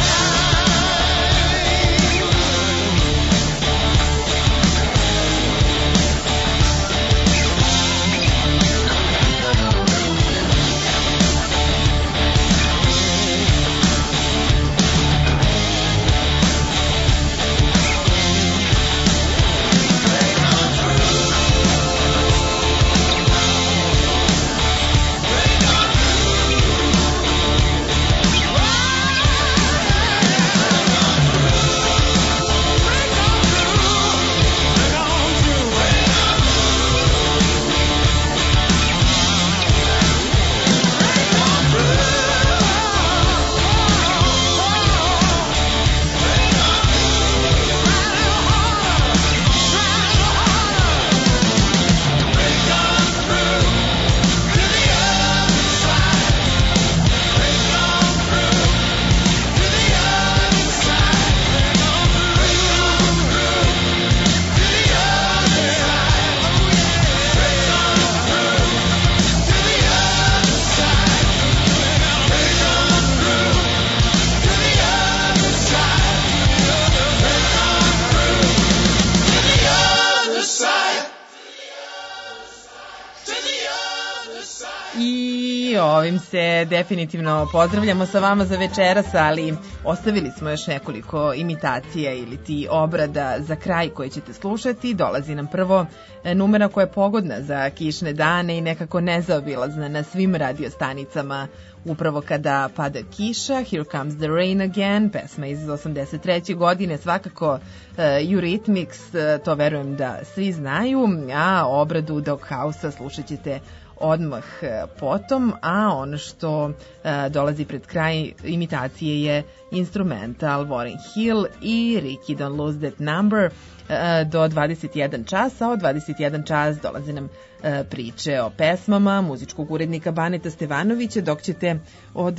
I ovim se definitivno pozdravljamo sa vama za večeras, ali ostavili smo još nekoliko imitacija ili ti obrada za kraj koje ćete slušati. Dolazi nam prvo numera koja je pogodna za kišne dane i nekako nezaobilazna na svim radiostanicama upravo kada pada kiša. Here Comes the Rain Again, pesma iz 83. godine, svakako Eurythmics, to verujem da svi znaju, a obradu Doghouse-a slušat ćete odmah potom, a ono što dolazi pred kraj imitacije je instrumental Warren Hill i Ricky Don't Lose That Number do 21 čas, a od 21 čas dolaze nam priče o pesmama muzičkog urednika Baneta Stevanovića, dok ćete od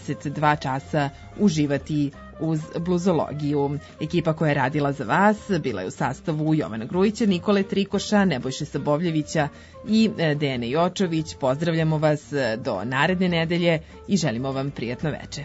22 časa uživati uz bluzologiju. Ekipa koja je radila za vas bila je u sastavu Jovana Grujića, Nikole Trikoša, Nebojše Sabovljevića i Dejane Jočović. Pozdravljamo vas do naredne nedelje i želimo vam prijatno veče.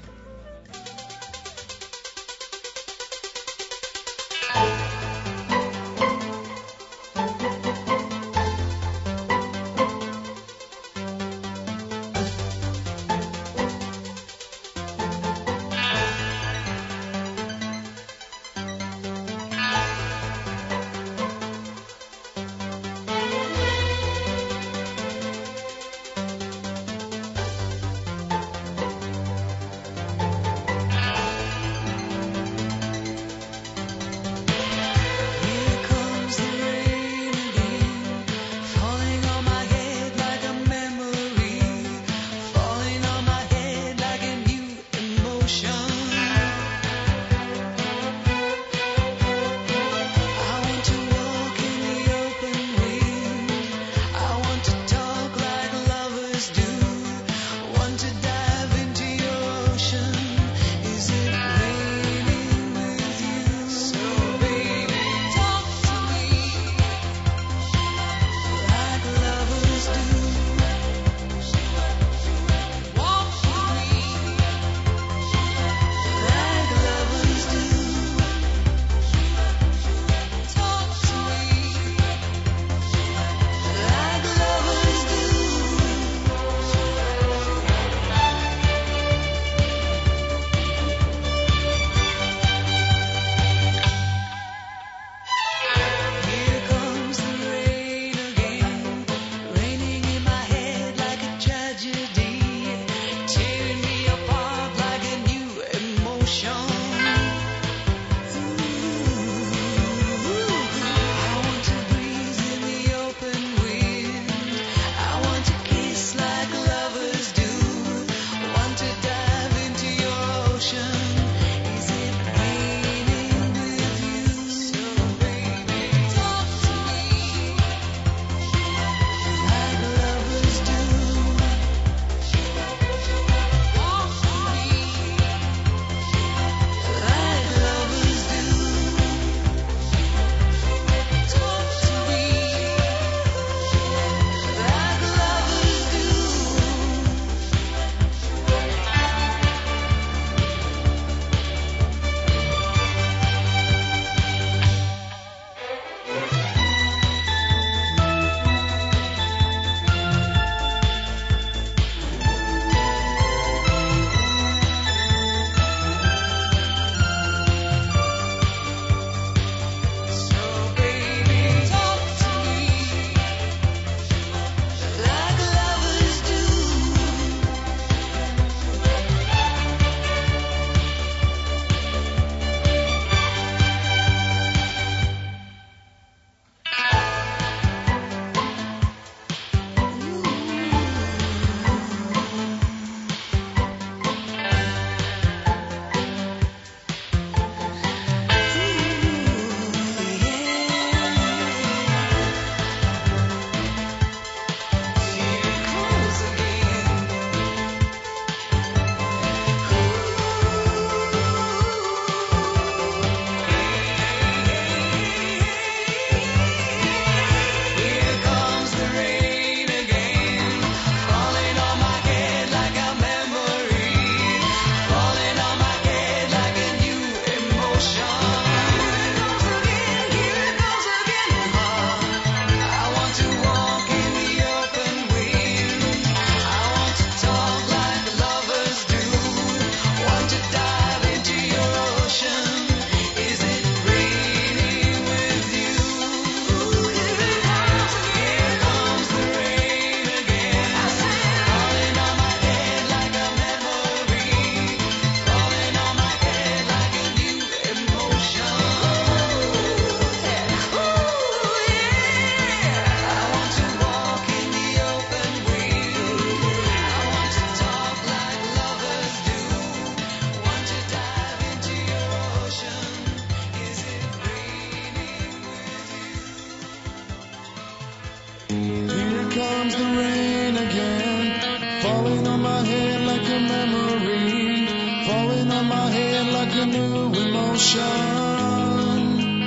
falling on my head like a memory, falling on my head like a new emotion.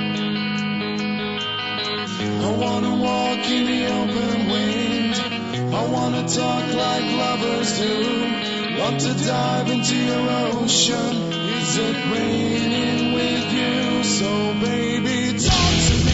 I wanna walk in the open wind, I wanna talk like lovers do, want to dive into your ocean. Is it raining with you? So baby, talk to me.